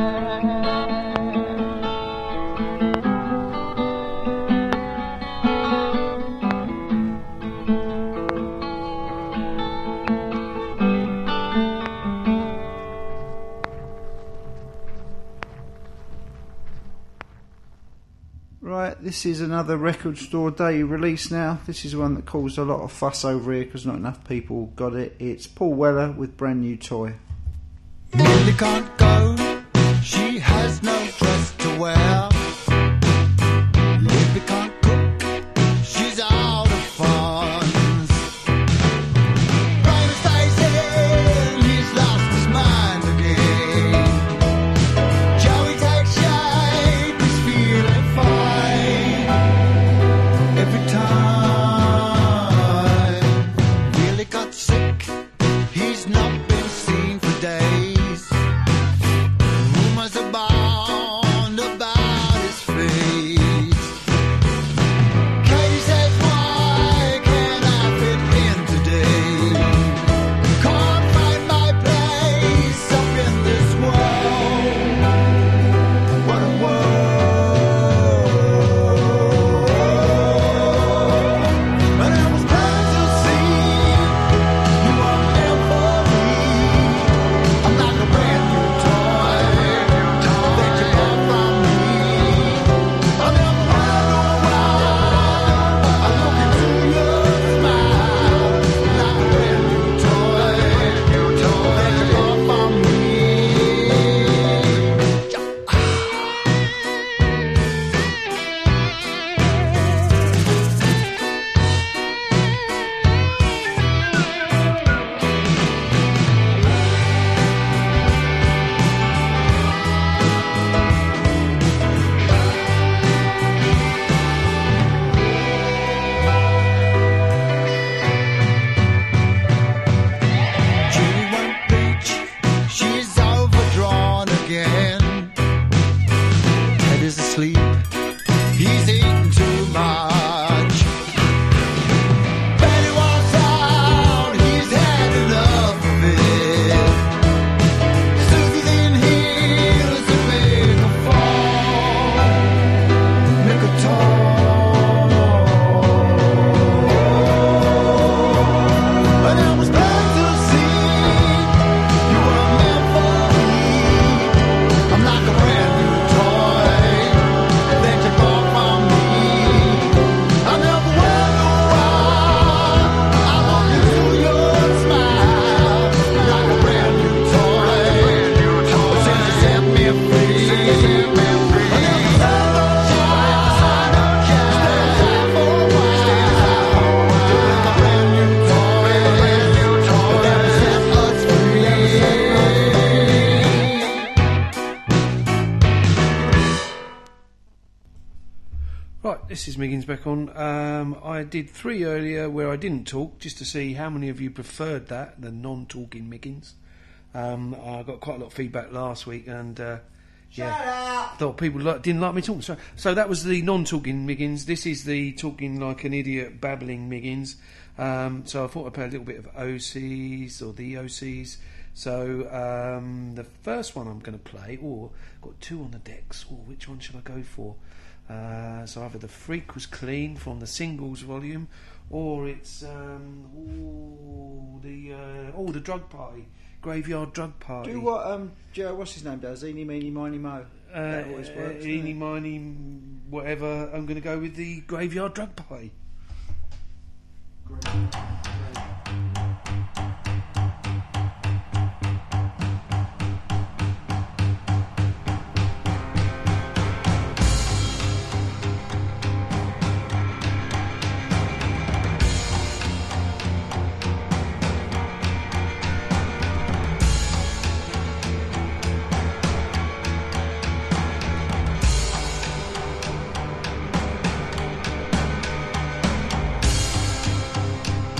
Right, this is another Record Store Day release now. This is one that caused a lot of fuss over here because not enough people got it. It's Paul Weller with Brand New Toy. Millie can't go, she has no dress to wear. Libby can't cook, she's out of funds. Raymond's facing, he's lost his mind again. Joey takes shape, he's feeling fine. Every time Willie got sick, he's not been seen for days. Rumors abound about his face. Katie says, why can't I fit in today? Can't find my place up in this world. What a world. But I was glad to see you are there for me. I'm like a brand new toy that you bought from me. I'll never run around. I look into your smile like a brand new toy that you bought from me. Julie won't reach, she's overdrawn again. Ted is asleep, he's eaten too much. Benny wants out, he's had enough of it. Susie's in heels to make a fall, make a tall. But I was glad to see you were meant for me. I'm like a brand new toy that you bought from me. I never wonder why I look into your smile like a brand new toy. Since you set me free, I never felt no shine. Stay aside for a while. Like a brand new toy that set us free. Right, this is Miggins back on. Um, I did three earlier where I didn't talk, just to see how many of you preferred that, the non-talking Miggins. Um, I got quite a lot of feedback last week, and uh, yeah, I thought people like, didn't like me talking. So, so that was the non-talking Miggins. This is the talking like an idiot, babbling Miggins. Um, so I thought I'd play a little bit of O Cs or the O Cs. So um, the first one I'm going to play, or got two on the decks. Or which one should I go for? Uh, so either the Freak Was Clean from the singles volume, or it's um, ooh, the uh, oh the Drug Party. Graveyard Drug Party. Do what um, Joe, what's his name does? Eeny, meeny, miny, mo. Uh, That always works. Eeny, miny, whatever. I'm going to go with the Graveyard Drug Party. Thank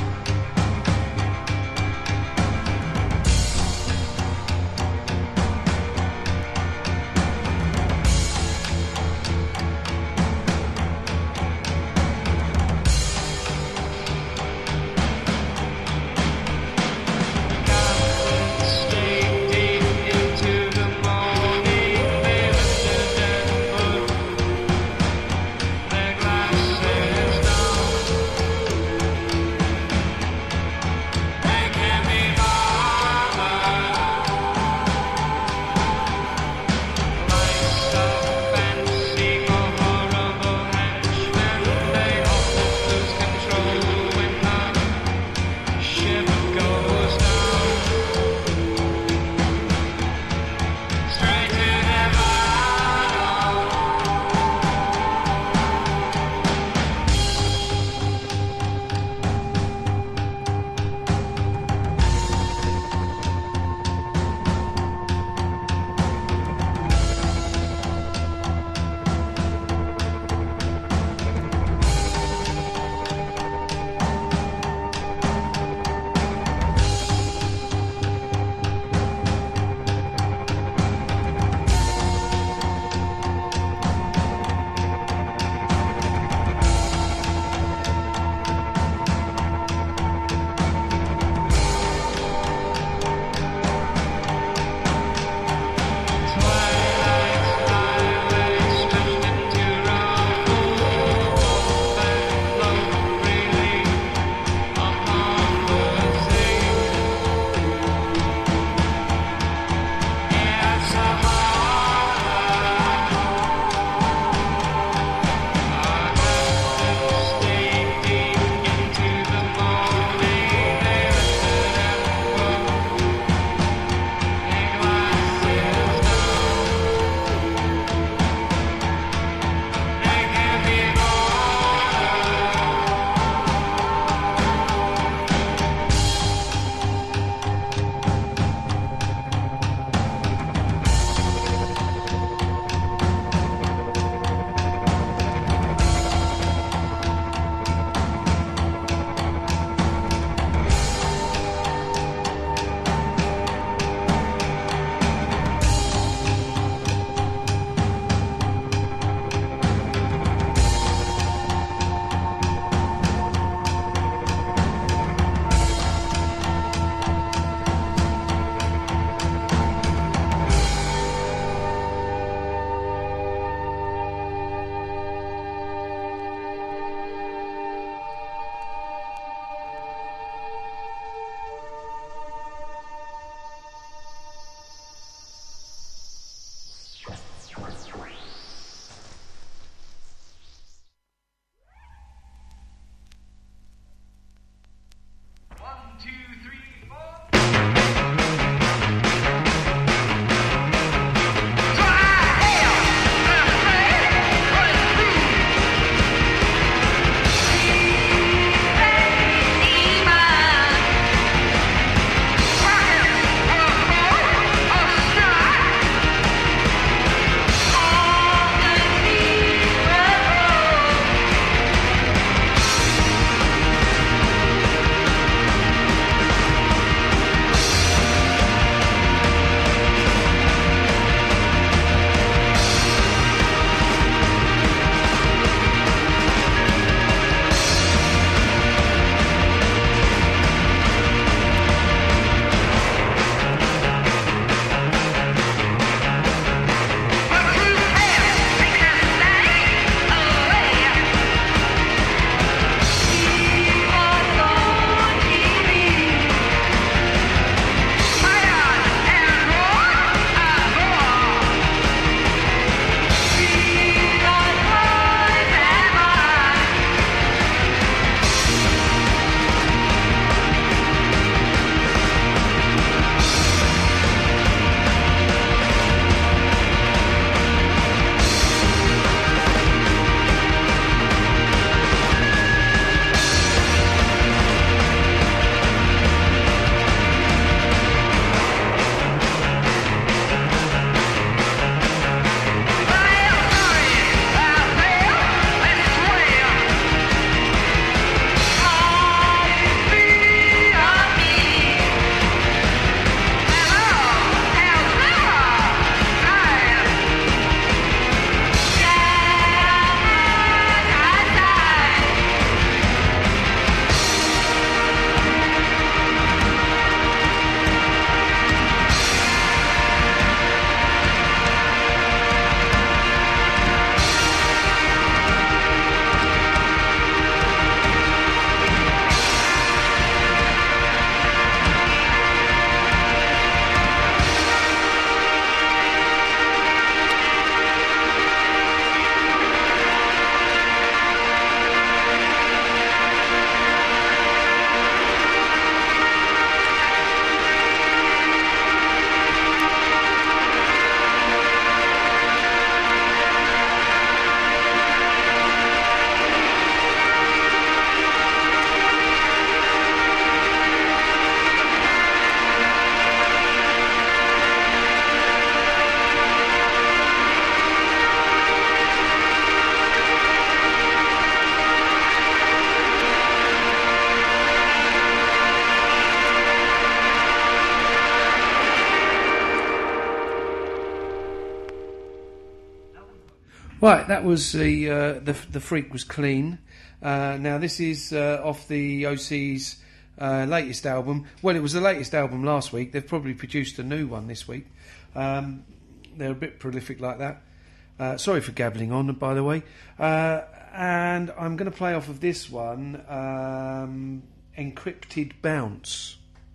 Right, that was the uh, the the Freak Was Clean. Uh, now this is uh, off the O C's uh, latest album. Well, it was the latest album last week. They've probably produced a new one this week. Um, they're a bit prolific like that. Uh, sorry for gabbling on, by the way. Uh, and I'm going to play off of this one, um, Encrypted Bounce.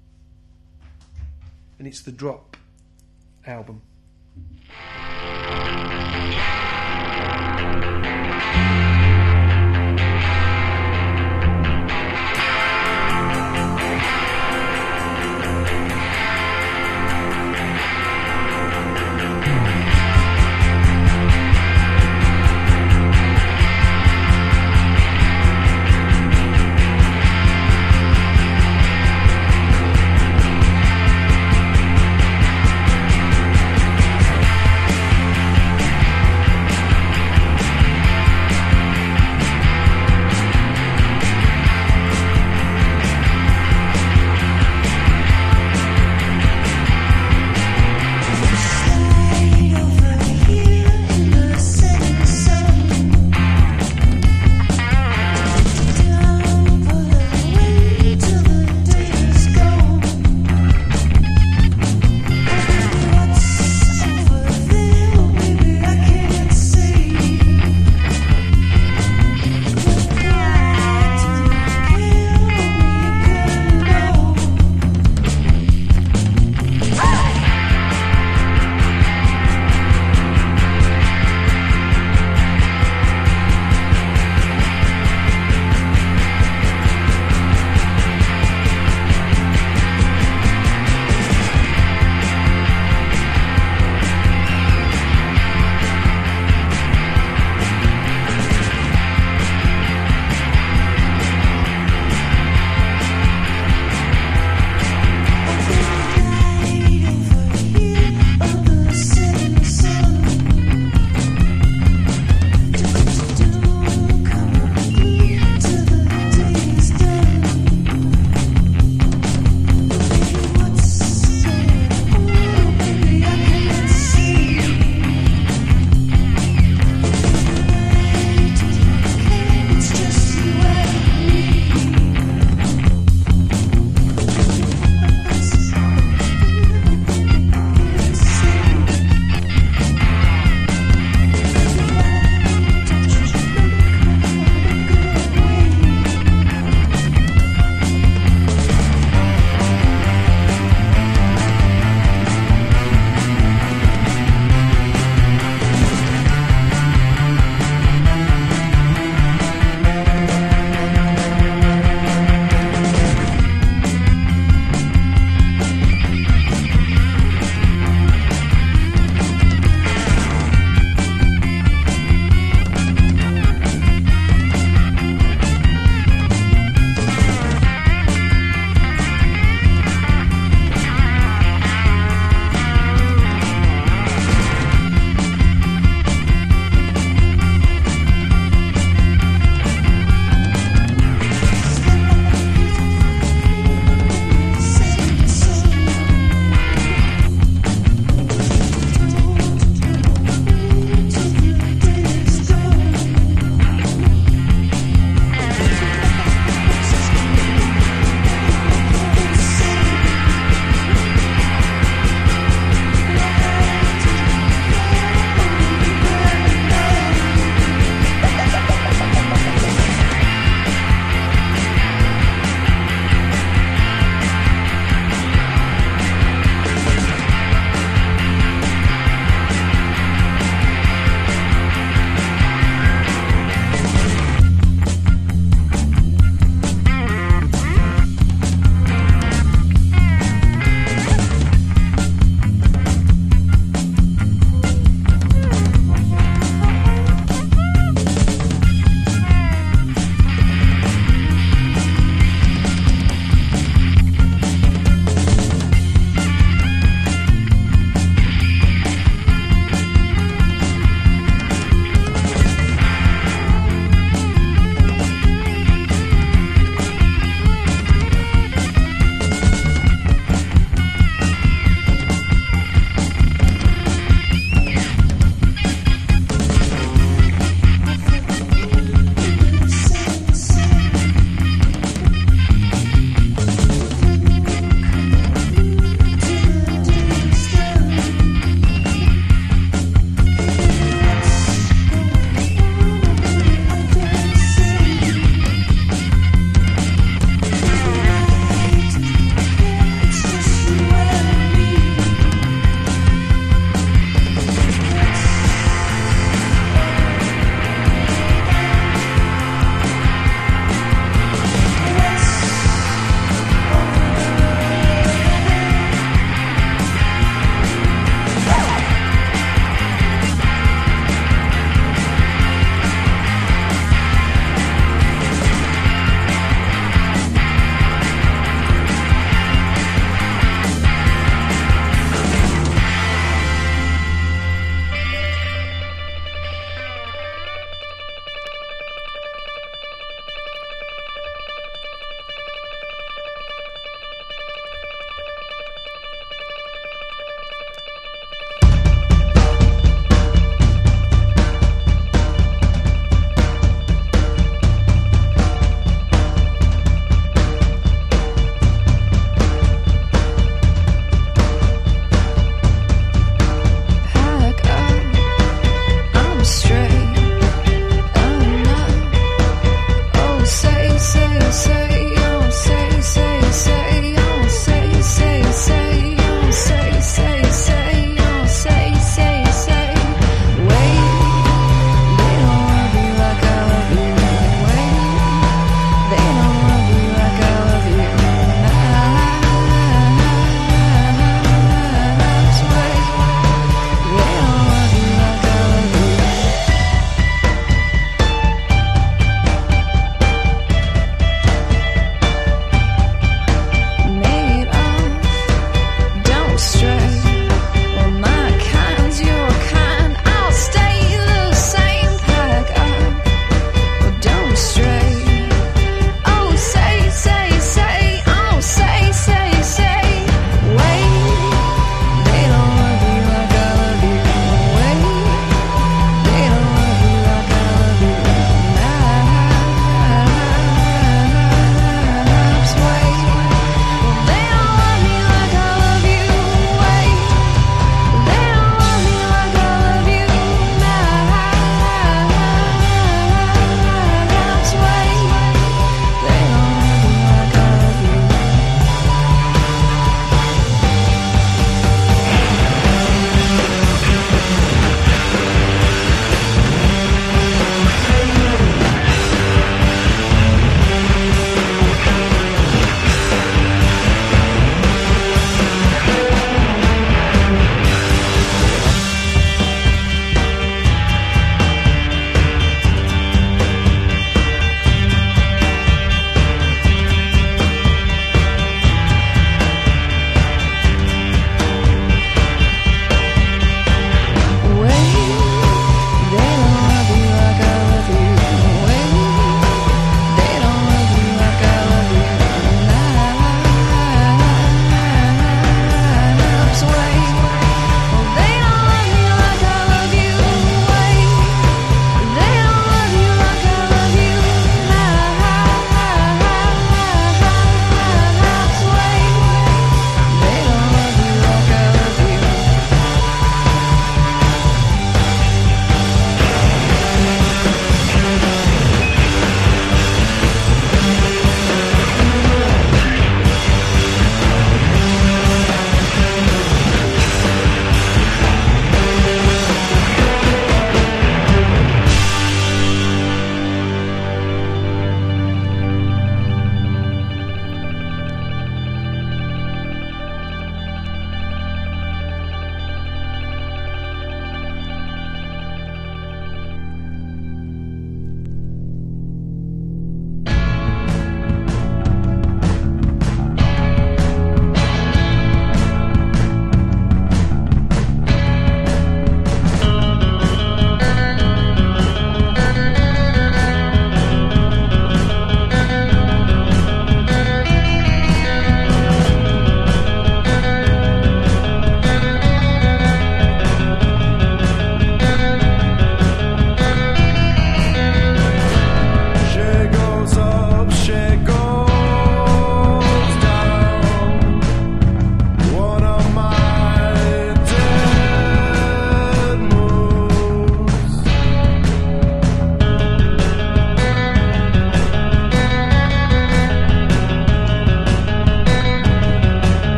And it's the Drop album. Thank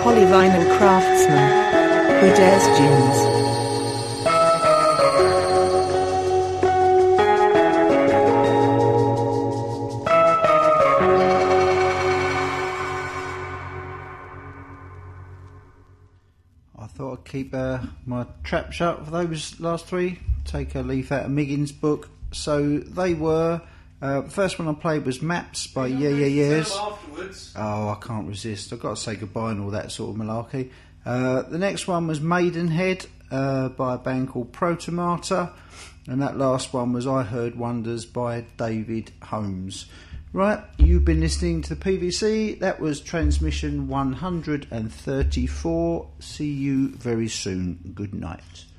polyvinyl craftsman who dares dunes. I thought I'd keep uh, my trap shut for those last three. Take a leaf out of Miggins' book. So they were. Uh, the first one I played was Maps by Yeah Yeah Yeahs. Afterwards. Oh, I can't resist. I've got to say goodbye and all that sort of malarkey. Uh, the next one was Maidenhead uh, by a band called Protomata. And that last one was I Heard Wonders by David Holmes. Right, you've been listening to the P V C. That was transmission one hundred thirty-four. See you very soon. Good night.